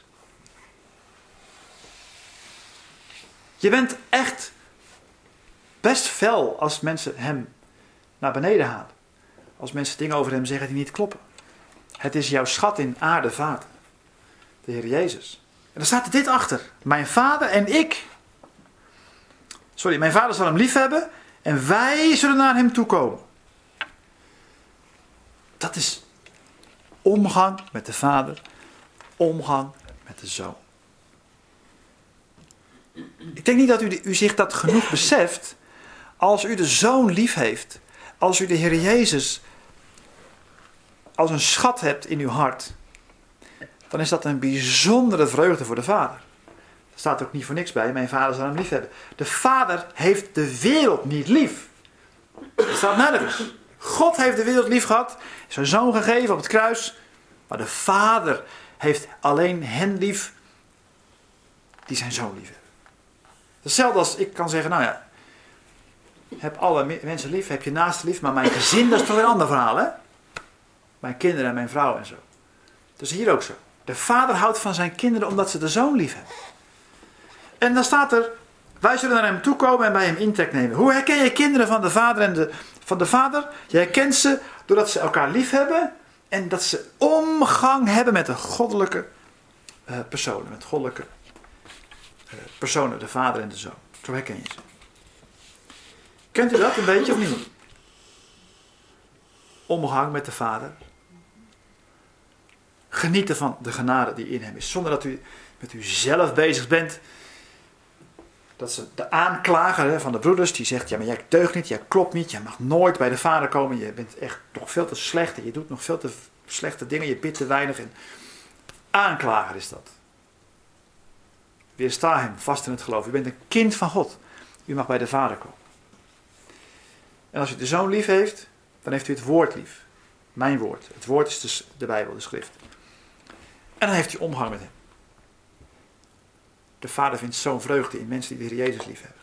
Je bent echt best fel als mensen hem naar beneden halen. Als mensen dingen over hem zeggen die niet kloppen. Het is jouw schat in aarde, Vader. De Heer Jezus. En dan staat er dit achter. Mijn Vader en ik. Mijn Vader zal hem lief hebben. En wij zullen naar hem toe komen. Dat is omgang met de Vader. Omgang met de Zoon. Ik denk niet dat u zich dat genoeg beseft. Als u de Zoon lief heeft. Als u de Heer Jezus als een schat hebt in uw hart. Dan is dat een bijzondere vreugde voor de Vader. Er staat ook niet voor niks bij. Mijn Vader zal hem lief hebben. De Vader heeft de wereld niet lief. Dat staat nergens. God heeft de wereld lief gehad. Zijn Zoon gegeven op het kruis. Maar de Vader heeft alleen hen lief die zijn Zoon lief hebben. Hetzelfde als ik kan zeggen, nou ja, heb alle mensen lief, heb je naaste lief, maar mijn gezin, dat is toch weer een ander verhaal, hè? Mijn kinderen en mijn vrouw en zo. Dat is hier ook zo. De Vader houdt van zijn kinderen omdat ze de Zoon lief hebben. En dan staat er, wij zullen naar hem toekomen en bij hem intrek nemen. Hoe herken je kinderen van de Vader en van de Vader? Je herkent ze doordat ze elkaar lief hebben en dat ze omgang hebben met de goddelijke personen. Met goddelijke personen, de Vader en de Zoon. Zo herken je ze. Kent u dat een beetje of niet? Omgang met de Vader. Genieten van de genade die in hem is. Zonder dat u met uzelf bezig bent. Dat ze de aanklager van de broeders die zegt, ja maar jij deugt niet, jij klopt niet, jij mag nooit bij de Vader komen. Je bent echt nog veel te slecht en je doet nog veel te slechte dingen, je bidt te weinig. En aanklager is dat. Weersta hem vast in het geloof. U bent een kind van God. U mag bij de Vader komen. En als u de Zoon lief heeft, dan heeft u het woord lief. Mijn woord. Het woord is dus de Bijbel, de schrift. En dan heeft u omgang met hem. De Vader vindt zo'n vreugde in mensen die de Heer Jezus lief hebben.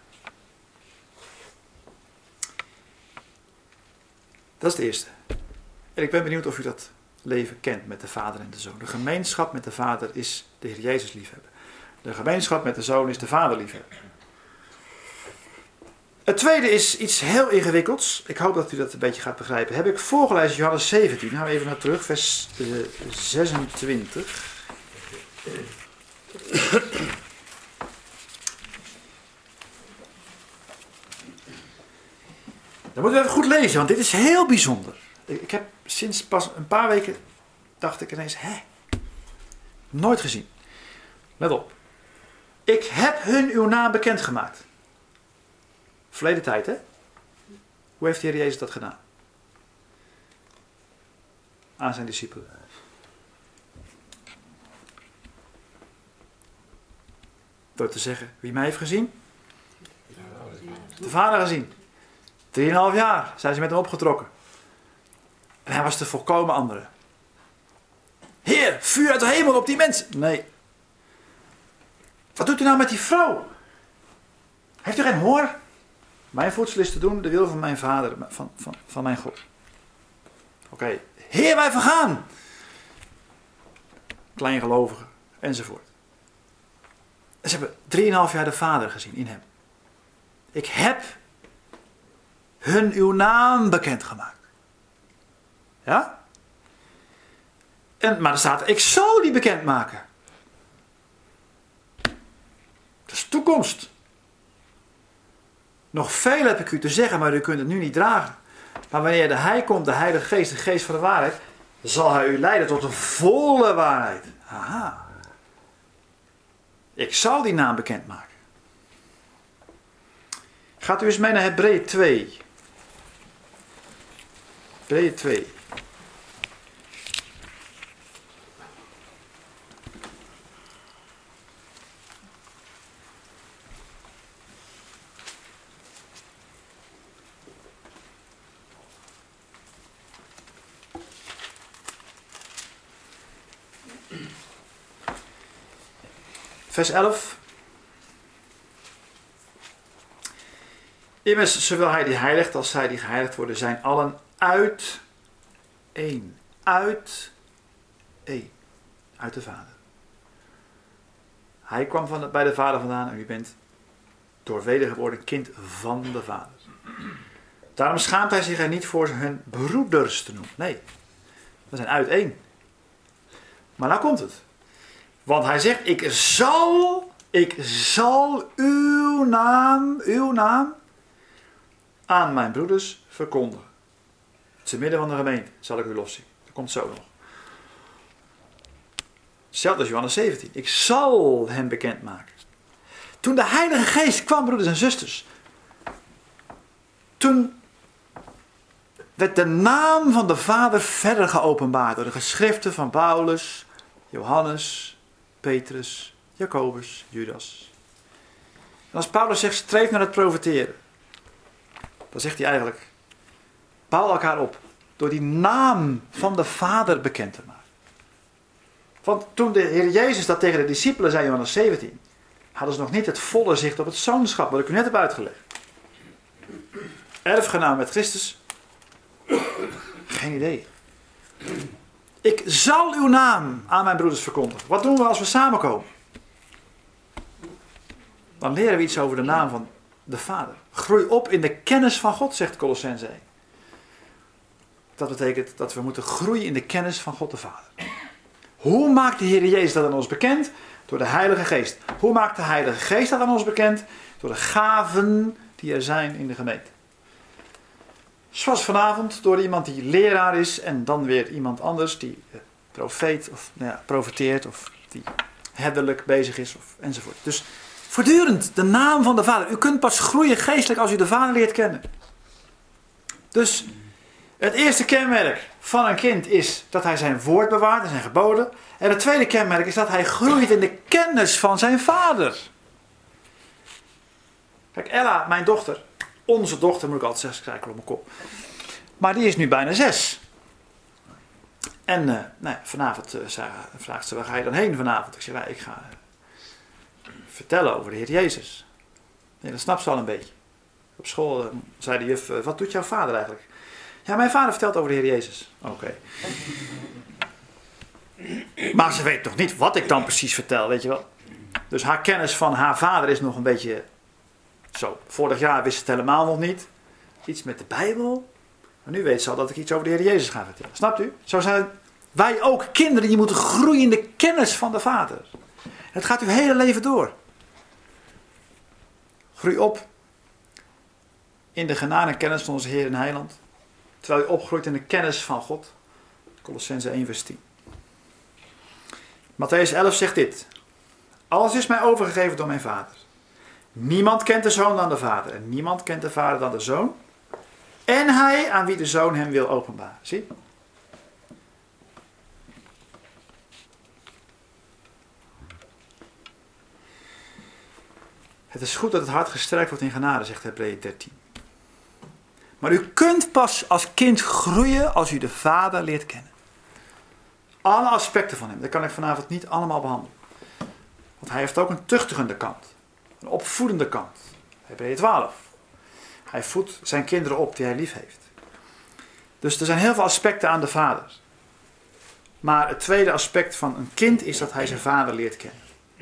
Dat is het eerste. En ik ben benieuwd of u dat leven kent met de Vader en de Zoon. De gemeenschap met de Vader is de Heer Jezus liefhebben. De gemeenschap met de Zoon is de Vader liefhebben. Het tweede is iets heel ingewikkelds. Ik hoop dat u dat een beetje gaat begrijpen. Heb ik voorgelezen Johannes 17. Gaan we even naar terug, vers 26. Dan moeten we even goed lezen, want dit is heel bijzonder. Ik heb sinds pas een paar weken, dacht ik ineens, nooit gezien. Let op. Ik heb hun uw naam bekendgemaakt. Verleden tijd, hè? Hoe heeft de Heer Jezus dat gedaan? aan zijn discipelen. Door te zeggen, wie mij heeft gezien? De Vader gezien. 3,5 jaar zijn ze met hem opgetrokken. En hij was de volkomen andere. Heer, vuur uit de hemel op die mensen. Nee. Wat doet u nou met die vrouw? Heeft u geen honger? Mijn voedsel is te doen de wil van mijn Vader, van mijn God. Oké. Heer, wij vergaan. Kleingelovigen, enzovoort. En ze hebben 3,5 jaar de Vader gezien in hem. Ik heb hun uw naam bekendgemaakt. Ja? Maar er staat, ik zal die bekendmaken. Dat is toekomst. Nog veel heb ik u te zeggen, maar u kunt het nu niet dragen. Maar wanneer Hij komt, de Heilige Geest, de Geest van de waarheid, zal Hij u leiden tot de volle waarheid. Aha. Ik zal die naam bekendmaken. Gaat u eens mee naar Hebreeën 2. Hebreeën 2. Vers 11. Immers, zowel hij die heiligt als zij die geheiligd worden, zijn allen uit één. Uit één. Uit de Vader. Hij kwam bij de Vader vandaan en u bent door wedergeboren kind van de Vader. Daarom schaamt hij zich er niet voor hun broeders te noemen. Nee, we zijn uit één. Maar nou komt het. Want hij zegt, ik zal uw naam aan mijn broeders verkondigen. Te midden van de gemeente zal ik u loszingen. Dat komt zo nog. Hetzelfde als Johannes 17. Ik zal hem bekendmaken. Toen de Heilige Geest kwam, broeders en zusters. Toen werd de naam van de Vader verder geopenbaard. Door de geschriften van Paulus, Johannes, Petrus, Jacobus, Judas. En als Paulus zegt, streef naar het profeteren. Dan zegt hij eigenlijk, bouw elkaar op. Door die naam van de Vader bekend te maken. Want toen de Heer Jezus dat tegen de discipelen zei in Johannes 17. Hadden ze nog niet het volle zicht op het zoonschap. Wat ik u net heb uitgelegd. Erfgenaam met Christus. Geen idee. Ik zal uw naam aan mijn broeders verkondigen. Wat doen we als we samenkomen? Dan leren we iets over de naam van de Vader. Groei op in de kennis van God, zegt Colossenzen 1. Dat betekent dat we moeten groeien in de kennis van God de Vader. Hoe maakt de Heer Jezus dat aan ons bekend? Door de Heilige Geest. Hoe maakt de Heilige Geest dat aan ons bekend? Door de gaven die er zijn in de gemeente. Zoals vanavond door iemand die leraar is en dan weer iemand anders die profeet of profeteert of die herderlijk bezig is enzovoort. Dus voortdurend de naam van de Vader. U kunt pas groeien geestelijk als u de Vader leert kennen. Dus het eerste kenmerk van een kind is dat hij zijn woord bewaart en zijn geboden. En het tweede kenmerk is dat hij groeit in de kennis van zijn Vader. Kijk, Ella, mijn dochter, onze dochter moet ik altijd zeggen, krijg ik op mijn kop. Maar die is nu bijna 6. En vanavond vraagt ze, waar ga je dan heen vanavond? Ik zeg, ik ga vertellen over de Heer Jezus. Nee, dat snapt ze al een beetje. Op school zei de juf, wat doet jouw vader eigenlijk? Ja, mijn vader vertelt over de Heer Jezus. Oké. Maar ze weet nog niet wat ik dan precies vertel, weet je wel. Dus haar kennis van haar vader is nog een beetje zo. Vorig jaar wist ze het helemaal nog niet. Iets met de Bijbel. Maar nu weet ze al dat ik iets over de Heer Jezus ga vertellen. Snapt u? Zo zijn wij ook kinderen die moeten groeien in de kennis van de Vader. Het gaat uw hele leven door. Groei op in de genade en kennis van onze Heer en Heiland. Terwijl u opgroeit in de kennis van God. Colossenzen 1 vers 10. Mattheüs 11 zegt dit. Alles is mij overgegeven door mijn Vader. Niemand kent de Zoon dan de Vader. En niemand kent de Vader dan de Zoon. En hij aan wie de Zoon hem wil openbaren. Zie? Het is goed dat het hart gesterkt wordt in genade, zegt Hebreeën 13. Maar u kunt pas als kind groeien als u de Vader leert kennen. Alle aspecten van hem, dat kan ik vanavond niet allemaal behandelen. Want hij heeft ook een tuchtigende kant. Een opvoedende kant. Hebreeën 12. Hij voedt zijn kinderen op die hij lief heeft. Dus er zijn heel veel aspecten aan de vader. Maar het tweede aspect van een kind is dat hij zijn vader leert kennen.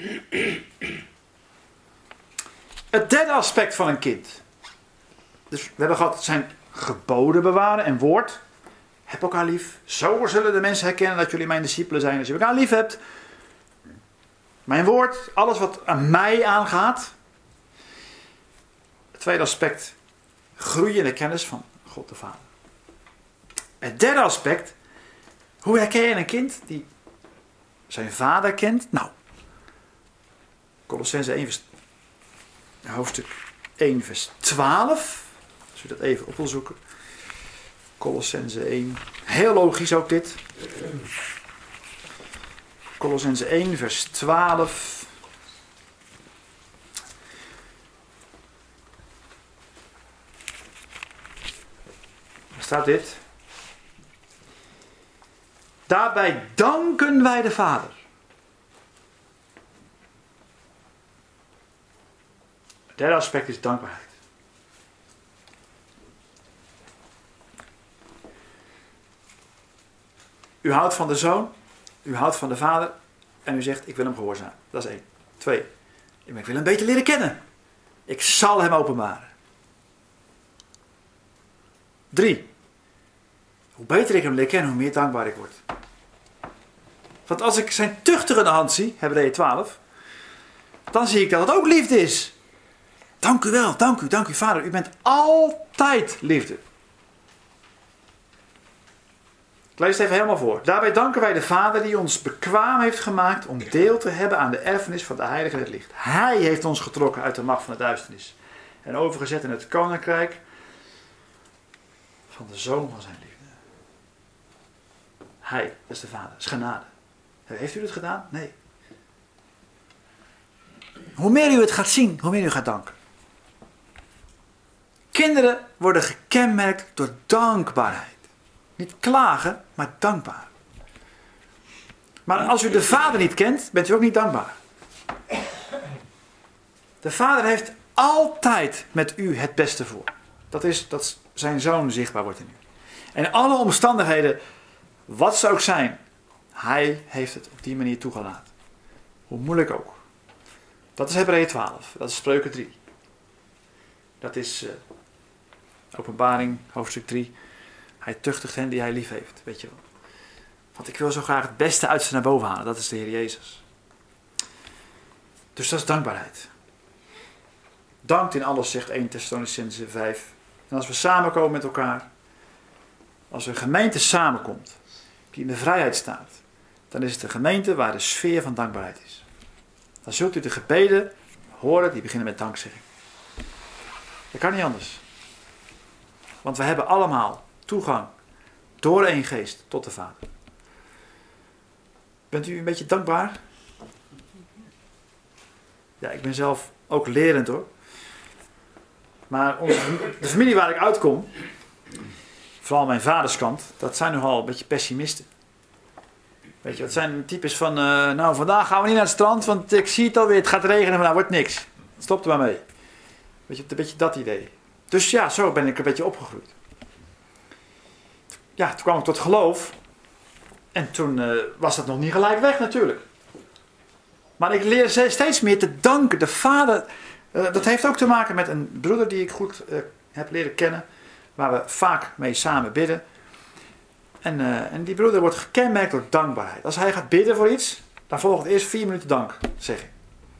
Het derde aspect van een kind. Dus we hebben gehad zijn geboden bewaren en woord. Heb elkaar lief. Zo zullen de mensen herkennen dat jullie mijn discipelen zijn. Als je elkaar lief hebt. Mijn woord, alles wat aan mij aangaat. Het tweede aspect. Groeien in de kennis van God de Vader. Het derde aspect. Hoe herken je een kind die zijn vader kent? Nou. Colossenzen 1 hoofdstuk 1 vers 12. Als u dat even op wil zoeken. Colossenzen 1. Heel logisch ook dit. Colossenzen 1 vers 12. Daar staat dit. Daarbij danken wij de Vader. Het derde aspect is dankbaarheid. U houdt van de Zoon, u houdt van de Vader en u zegt ik wil hem gehoorzamen. Dat is 1. 2. Ik wil hem beter leren kennen. Ik zal hem openbaren. 3. Hoe beter ik hem leer kennen, hoe meer dankbaar ik word. Want als ik zijn tuchtigende hand zie, Hebreeën 12, dan zie ik dat het ook liefde is. Dank u wel, dank u Vader. U bent altijd liefde. Ik lees het even helemaal voor. Daarbij danken wij de Vader die ons bekwaam heeft gemaakt om deel te hebben aan de erfenis van de heilige in het licht. Hij heeft ons getrokken uit de macht van de duisternis en overgezet in het koninkrijk van de Zoon van zijn liefde. Hij, dat is de Vader, dat is genade. Heeft u het gedaan? Nee. Hoe meer u het gaat zien, hoe meer u gaat danken. Kinderen worden gekenmerkt door dankbaarheid. Niet klagen, maar dankbaar. Maar als u de Vader niet kent, bent u ook niet dankbaar. De Vader heeft altijd met u het beste voor. Dat is dat zijn Zoon zichtbaar wordt in u. En alle omstandigheden, wat ze ook zijn, hij heeft het op die manier toegelaten. Hoe moeilijk ook. Dat is Hebreeën 12. Dat is Spreuken 3. Dat is Openbaring, hoofdstuk 3. Hij tuchtigt hen die hij lief heeft. Weet je wel. Want ik wil zo graag het beste uit ze naar boven halen. Dat is de Heer Jezus. Dus dat is dankbaarheid. Dankt in alles, zegt 1 Thessalonicenzen 5. En als we samenkomen met elkaar. Als een gemeente samenkomt. Die in de vrijheid staat. Dan is het een gemeente waar de sfeer van dankbaarheid is. Dan zult u de gebeden horen die beginnen met dankzegging. Dat kan niet anders. Want we hebben allemaal toegang door één geest tot de Vader. Bent u een beetje dankbaar? Ja, ik ben zelf ook lerend hoor. Maar de familie waar ik uitkom, vooral mijn vaderskant, dat zijn nogal een beetje pessimisten. Weet je, dat zijn types van, nou vandaag gaan we niet naar het strand, want ik zie het alweer, het gaat regenen, maar nou wordt niks. Stop er maar mee. Weet je, een beetje dat idee. Dus ja, zo ben ik een beetje opgegroeid. Ja, toen kwam ik tot geloof. En toen was dat nog niet gelijk weg natuurlijk. Maar ik leer steeds meer te danken. De Vader, dat heeft ook te maken met een broeder die ik goed heb leren kennen. Waar we vaak mee samen bidden. En die broeder wordt gekenmerkt door dankbaarheid. Als hij gaat bidden voor iets, dan volgt eerst 4 minuten dank, zeg ik.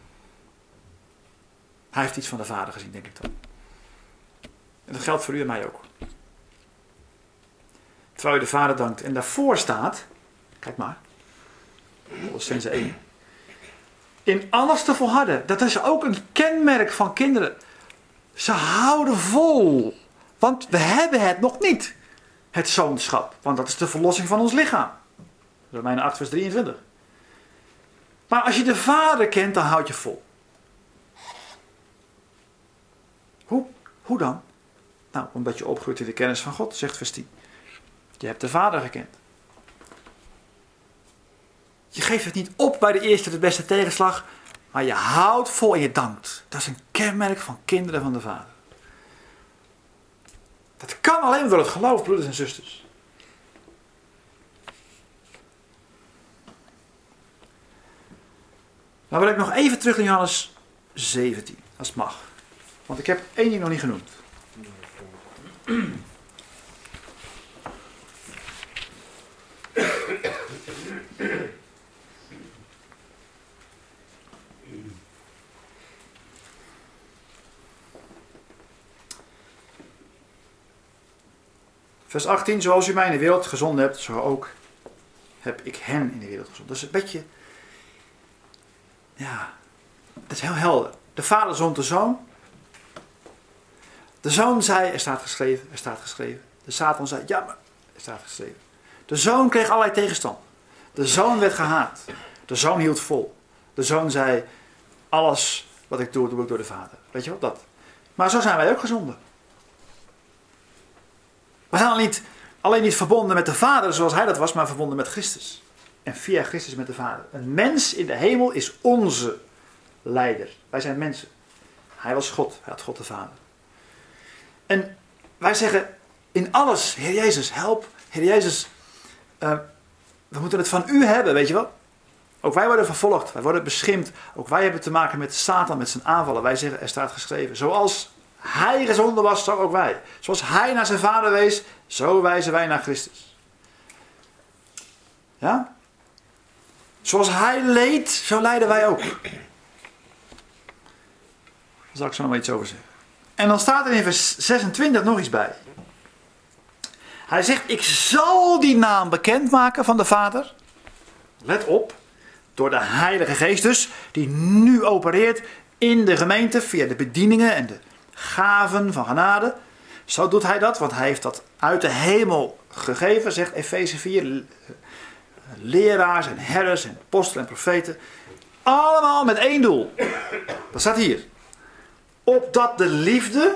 Hij heeft iets van de Vader gezien, denk ik dan. En dat geldt voor u en mij ook. Terwijl u de Vader dankt. En daarvoor staat, kijk maar, Colossenzen 1. In alles te volharden. Dat is ook een kenmerk van kinderen. Ze houden vol. Want we hebben het nog niet. Het zoonschap. Want dat is de verlossing van ons lichaam. Romeinen 8 vers 23. Maar als je de Vader kent, dan houd je vol. Hoe dan? Nou, omdat je opgroeit in de kennis van God, zegt vers 10. Je hebt de Vader gekend. Je geeft het niet op bij de eerste de beste tegenslag, maar je houdt vol en je dankt. Dat is een kenmerk van kinderen van de Vader. Dat kan alleen door het geloof, broeders en zusters. Dan wil ik nog even terug naar Johannes 17, als het mag. Want ik heb één ding nog niet genoemd. Vers 18, zoals u mij in de wereld gezonden hebt, zo ook heb ik hen in de wereld gezonden. Dat is een beetje, ja, dat is heel helder. De Vader zond de Zoon. De Zoon zei, er staat geschreven, er staat geschreven. De Satan zei, ja, maar er staat geschreven. De Zoon kreeg allerlei tegenstand. De Zoon werd gehaat. De Zoon hield vol. De Zoon zei, alles wat ik doe, doe ik door de Vader. Weet je wat, dat. Maar zo zijn wij ook gezonden. We zijn alleen niet verbonden met de Vader zoals hij dat was, maar verbonden met Christus. En via Christus met de Vader. Een mens in de hemel is onze leider. Wij zijn mensen. Hij was God. Hij had God de Vader. En wij zeggen in alles, Heer Jezus, help. Heer Jezus, we moeten het van u hebben, weet je wel. Ook wij worden vervolgd. Wij worden beschimpt. Ook wij hebben te maken met Satan, met zijn aanvallen. Wij zeggen, er staat geschreven. Zoals hij gezonden was, zo ook wij. Zoals hij naar zijn Vader wees, zo wijzen wij naar Christus. Ja? Zoals hij leed, zo lijden wij ook. Daar zal ik zo nog maar iets over zeggen. En dan staat er in vers 26 nog iets bij. Hij zegt, ik zal die naam bekendmaken van de Vader. Let op, door de Heilige Geest dus, die nu opereert in de gemeente via de bedieningen en de gaven van genade. Zo doet hij dat, want hij heeft dat uit de hemel gegeven, zegt Efeze 4. Leraars en herders en apostelen en profeten. Allemaal met één doel. Dat staat hier. Opdat de liefde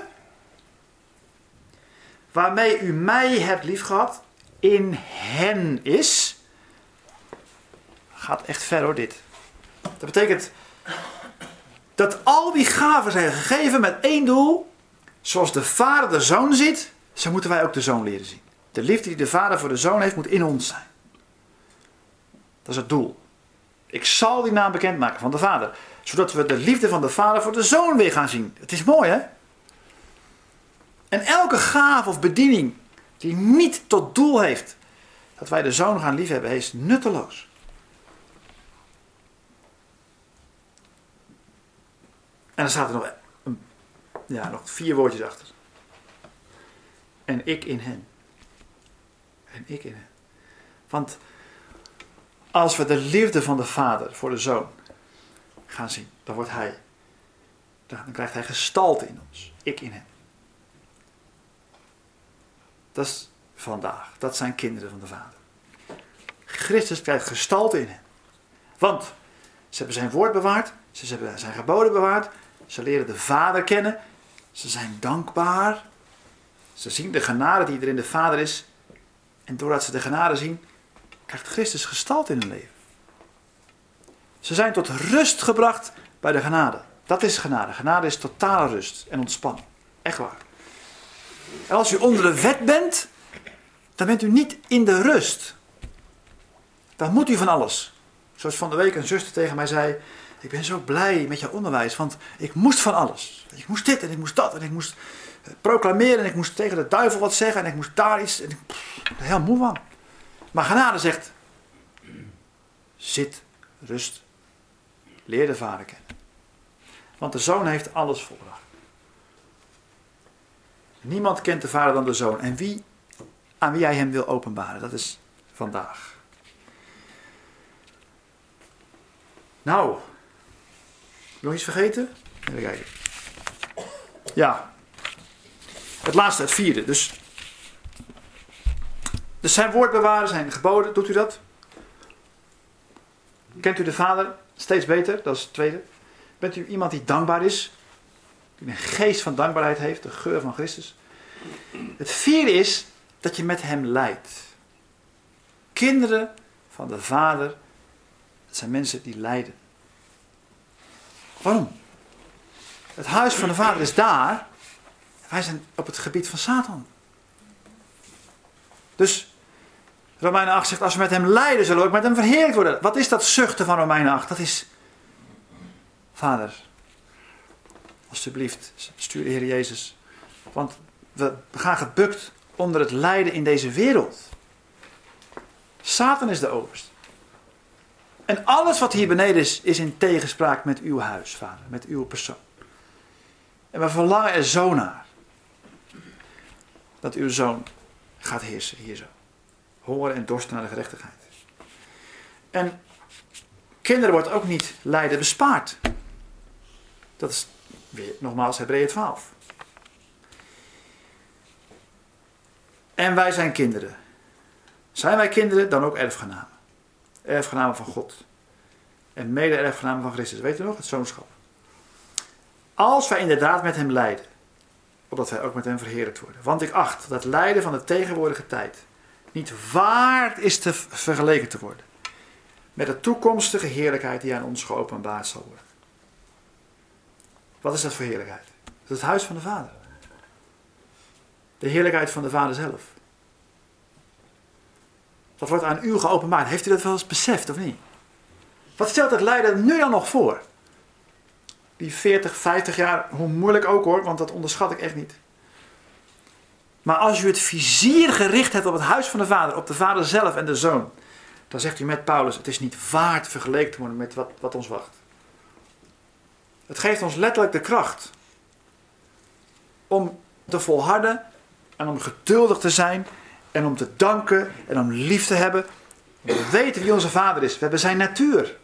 waarmee u mij hebt liefgehad in hen is. Gaat echt ver hoor dit. Dat betekent dat al die gaven zijn gegeven met één doel. Zoals de Vader de Zoon ziet, zo moeten wij ook de Zoon leren zien. De liefde die de Vader voor de Zoon heeft, moet in ons zijn. Dat is het doel. Ik zal die naam bekendmaken van de Vader. Zodat we de liefde van de Vader voor de Zoon weer gaan zien. Het is mooi hè? En elke gave of bediening die niet tot doel heeft dat wij de Zoon gaan liefhebben, is nutteloos. En dan staat er nog 4 woordjes achter. En ik in hen. En ik in hen. Want als we de liefde van de Vader voor de Zoon gaan zien, dan krijgt hij gestalte in ons. Ik in hem. Dat is vandaag. Dat zijn kinderen van de Vader. Christus krijgt gestalte in hen. Want ze hebben zijn woord bewaard. Ze hebben zijn geboden bewaard. Ze leren de Vader kennen. Ze zijn dankbaar. Ze zien de genade die er in de Vader is. En doordat ze de genade zien, krijgt Christus gestalte in hun leven. Ze zijn tot rust gebracht bij de genade. Dat is genade. Genade is totale rust en ontspanning. Echt waar. En als u onder de wet bent, dan bent u niet in de rust. Dan moet u van alles. Zoals van de week een zuster tegen mij zei, ik ben zo blij met jouw onderwijs, want ik moest van alles. Ik moest dit en ik moest dat en ik moest proclameren en ik moest tegen de duivel wat zeggen en ik moest daar iets. En ik ben er heel moe van. Maar genade zegt, zit, rust, leer de Vader kennen. Want de Zoon heeft alles volbracht. Niemand kent de Vader dan de Zoon. En aan wie hij hem wil openbaren, dat is vandaag. Nou, nog iets vergeten? Even kijken. Ja, het laatste, het 4e. Dus zijn woord bewaren, zijn geboden. Doet u dat? Kent u de Vader steeds beter? Dat is het tweede. Bent u iemand die dankbaar is? Die een geest van dankbaarheid heeft, de geur van Christus. Het vierde is dat je met hem lijdt. Kinderen van de Vader, dat zijn mensen die lijden. Waarom? Het huis van de Vader is daar. Wij zijn op het gebied van Satan. Dus Romeinen 8 zegt, als we met hem lijden, zullen we ook met hem verheerlijkt worden. Wat is dat zuchten van Romeinen 8? Dat is, Vader, alsjeblieft, stuur de Heer Jezus. Want we gaan gebukt onder het lijden in deze wereld. Satan is de overste. En alles wat hier beneden is in tegenspraak met uw huis, Vader, met uw persoon. En we verlangen er zo naar. Dat uw zoon gaat heersen hier zo. Horen en dorsten naar de gerechtigheid. En kinderen wordt ook niet lijden bespaard. Dat is weer nogmaals Hebreeën 12. En wij zijn kinderen. Zijn wij kinderen, dan ook erfgenamen. Erfgenamen van God. En mede-erfgenamen van Christus. Weet u nog? Het zoonschap. Als wij inderdaad met hem lijden. Opdat wij ook met hem verheerlijkt worden. Want ik acht dat lijden van de tegenwoordige tijd niet waard is te vergeleken te worden met de toekomstige heerlijkheid die aan ons geopenbaard zal worden. Wat is dat voor heerlijkheid? Dat is het huis van de Vader. De heerlijkheid van de Vader zelf. Dat wordt aan u geopenbaard. Heeft u dat wel eens beseft of niet? Wat stelt het lijden nu dan nog voor? Die 40, 50 jaar, hoe moeilijk ook hoor, want dat onderschat ik echt niet. Maar als u het vizier gericht hebt op het huis van de Vader, op de Vader zelf en de Zoon, dan zegt u met Paulus, het is niet waard vergeleken te worden met wat ons wacht. Het geeft ons letterlijk de kracht om te volharden en om geduldig te zijn en om te danken en om lief te hebben. We weten wie onze Vader is. We hebben zijn natuur.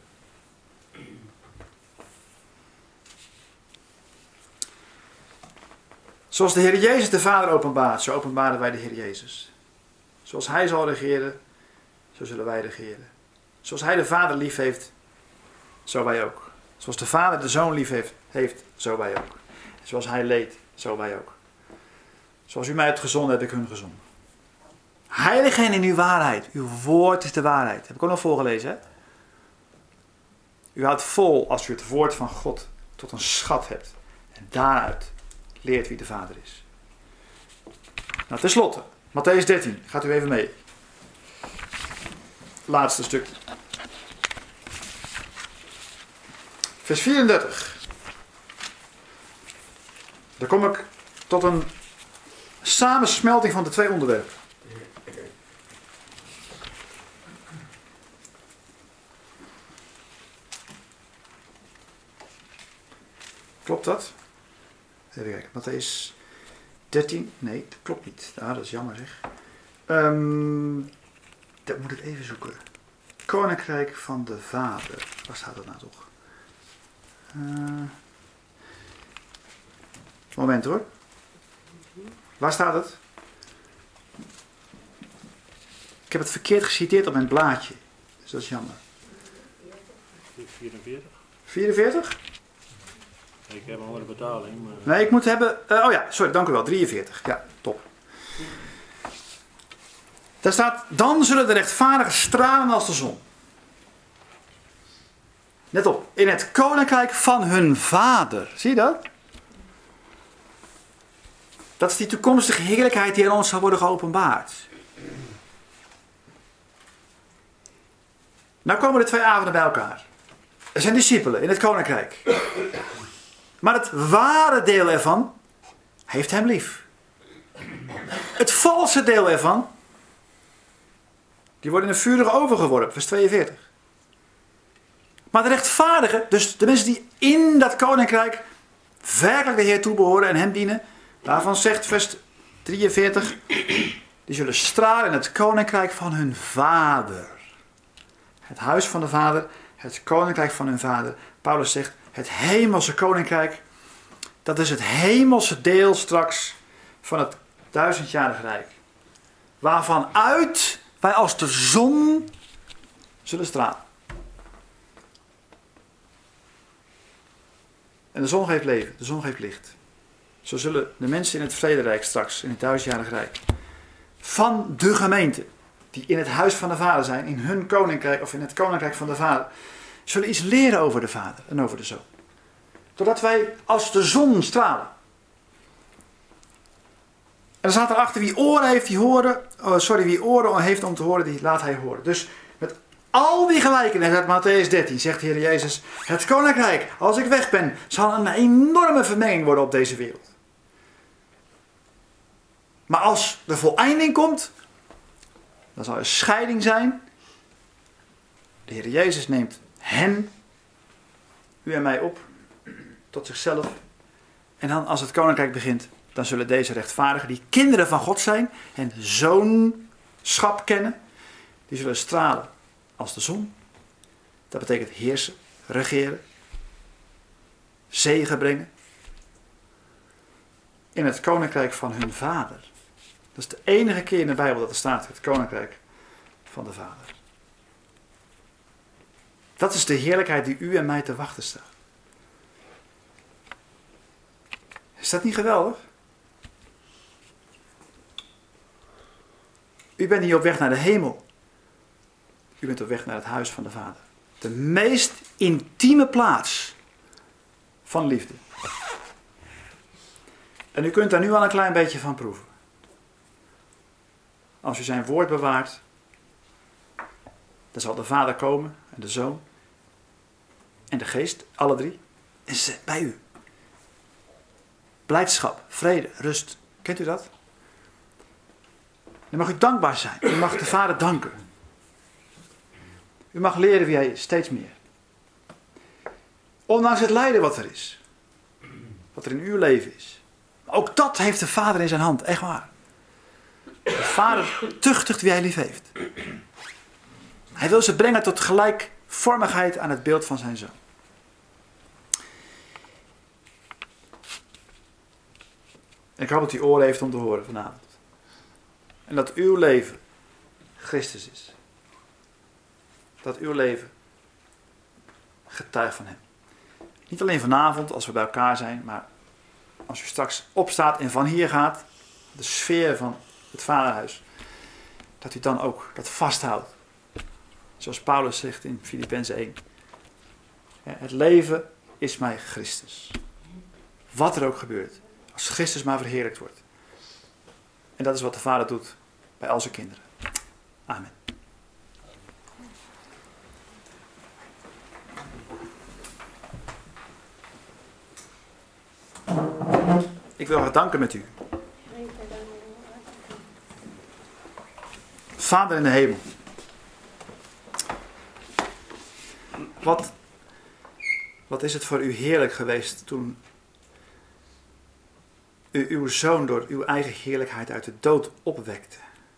Zoals de Heer Jezus de Vader openbaart, zo openbaren wij de Heer Jezus. Zoals Hij zal regeren, zo zullen wij regeren. Zoals Hij de Vader lief heeft, zo wij ook. Zoals de Vader de Zoon lief heeft, zo wij ook. En zoals Hij leed, zo wij ook. Zoals u mij hebt gezonden, heb ik hun gezonden. Heilig hen in uw waarheid. Uw woord is de waarheid. Heb ik ook nog voorgelezen, hè? U houdt vol als u het woord van God tot een schat hebt. En daaruit leert wie de Vader is. Nou, tenslotte, Mattheüs 13. Gaat u even mee. Laatste stuk. Vers 34. Daar kom ik tot een samensmelting van de twee onderwerpen. Klopt dat? Even kijken. Mattheüs 13. Nee, dat klopt niet. Ah, dat is jammer zeg. Dat moet ik even zoeken. Koninkrijk van de Vader. Waar staat dat nou toch? Moment hoor. Waar staat het? Ik heb het verkeerd geciteerd op mijn blaadje. Dus dat is jammer. 44. 44? Ik heb een andere betaling. Maar... Nee, ik moet hebben... oh ja, sorry, dank u wel. 43. Ja, top. Daar staat... Dan zullen de rechtvaardigen stralen als de zon. Let op. In het koninkrijk van hun Vader. Zie je dat? Dat is die toekomstige heerlijkheid die aan ons zal worden geopenbaard. Nou komen de twee avonden bij elkaar. Er zijn discipelen in het koninkrijk. Maar het ware deel ervan heeft hem lief. Het valse deel ervan, die wordt in een vurige oven geworpen, vers 42. Maar de rechtvaardigen, dus de mensen die in dat koninkrijk werkelijk de Heer toebehoren en hem dienen, daarvan zegt vers 43, die zullen stralen in het koninkrijk van hun Vader. Het huis van de Vader, het koninkrijk van hun Vader. Paulus zegt, het hemelse koninkrijk, dat is het hemelse deel straks van het 1000-jarig rijk. Waarvan uit wij als de zon zullen stralen. En de zon geeft leven, de zon geeft licht. Zo zullen de mensen in het vrederijk straks, in het 1000-jarig rijk, van de gemeente, die in het huis van de Vader zijn, in hun koninkrijk of in het koninkrijk van de Vader, zullen iets leren over de Vader en over de Zoon. Doordat wij als de zon stralen. En dan staat erachter, wie oren heeft, wie oren heeft om te horen, die laat hij horen. Dus met al die gelijkenissen uit Mattheüs 13 zegt de Heer Jezus, het koninkrijk, als ik weg ben, zal een enorme vermenging worden op deze wereld. Maar als de voleinding komt, dan zal er scheiding zijn. De Heer Jezus neemt hen, u en mij op, tot zichzelf. En dan als het koninkrijk begint, dan zullen deze rechtvaardigen, die kinderen van God zijn en zoonschap kennen, die zullen stralen als de zon. Dat betekent heersen, regeren, zegen brengen. In het koninkrijk van hun Vader. Dat is de enige keer in de Bijbel dat er staat, het koninkrijk van de Vader. Dat is de heerlijkheid die u en mij te wachten staat. Is dat niet geweldig? U bent niet op weg naar de hemel. U bent op weg naar het huis van de Vader. De meest intieme plaats van liefde. En u kunt daar nu al een klein beetje van proeven. Als u zijn woord bewaart, dan zal de Vader komen en de Zoon en de Geest, alle drie, en ze bij u. Blijdschap, vrede, rust. Kent u dat? Dan mag u dankbaar zijn. U mag de Vader danken. U mag leren wie hij is, steeds meer. Ondanks het lijden wat er is. Wat er in uw leven is. Ook dat heeft de Vader in zijn hand, echt waar. De Vader tuchtigt wie hij lief heeft. Hij wil ze brengen tot gelijkvormigheid aan het beeld van zijn Zoon. En ik hoop dat u oren heeft om te horen vanavond. En dat uw leven Christus is. Dat uw leven getuigt van hem. Niet alleen vanavond als we bij elkaar zijn, maar als u straks opstaat en van hier gaat, de sfeer van het Vaderhuis, dat u dan ook dat vasthoudt. Zoals Paulus zegt in Filippenzen 1. Het leven is mij Christus. Wat er ook gebeurt. Als Christus maar verheerlijkt wordt. En dat is wat de Vader doet bij al zijn kinderen. Amen. Ik wil graag danken met u. Vader in de hemel. Wat is het voor u heerlijk geweest toen u uw Zoon door uw eigen heerlijkheid uit de dood opwekte.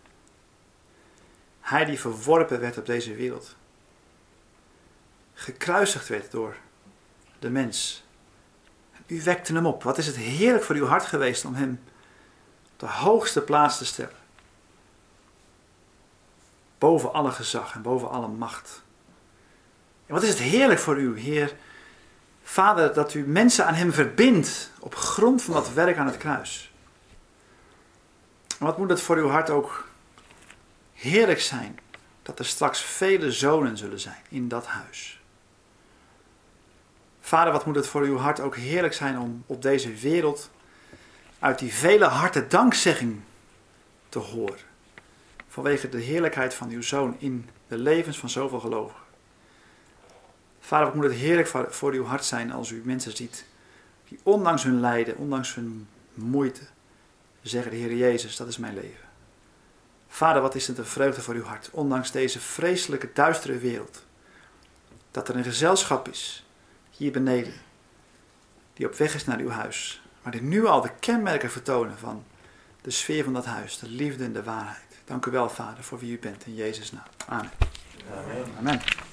Hij die verworpen werd op deze wereld. Gekruisigd werd door de mens. U wekte hem op. Wat is het heerlijk voor uw hart geweest om hem op de hoogste plaats te stellen. Boven alle gezag en boven alle macht. En wat is het heerlijk voor u, Heer, Vader, dat u mensen aan hem verbindt op grond van dat werk aan het kruis. En wat moet het voor uw hart ook heerlijk zijn, dat er straks vele zonen zullen zijn in dat huis. Vader, wat moet het voor uw hart ook heerlijk zijn om op deze wereld uit die vele harten dankzegging te horen. Vanwege de heerlijkheid van uw Zoon in de levens van zoveel gelovigen. Vader, wat moet het heerlijk voor uw hart zijn als u mensen ziet die ondanks hun lijden, ondanks hun moeite, zeggen de Heer Jezus, dat is mijn leven. Vader, wat is het een vreugde voor uw hart, ondanks deze vreselijke duistere wereld. Dat er een gezelschap is, hier beneden, die op weg is naar uw huis. Maar die nu al de kenmerken vertonen van de sfeer van dat huis, de liefde en de waarheid. Dank u wel, Vader, voor wie u bent, in Jezus' naam. Amen. Amen.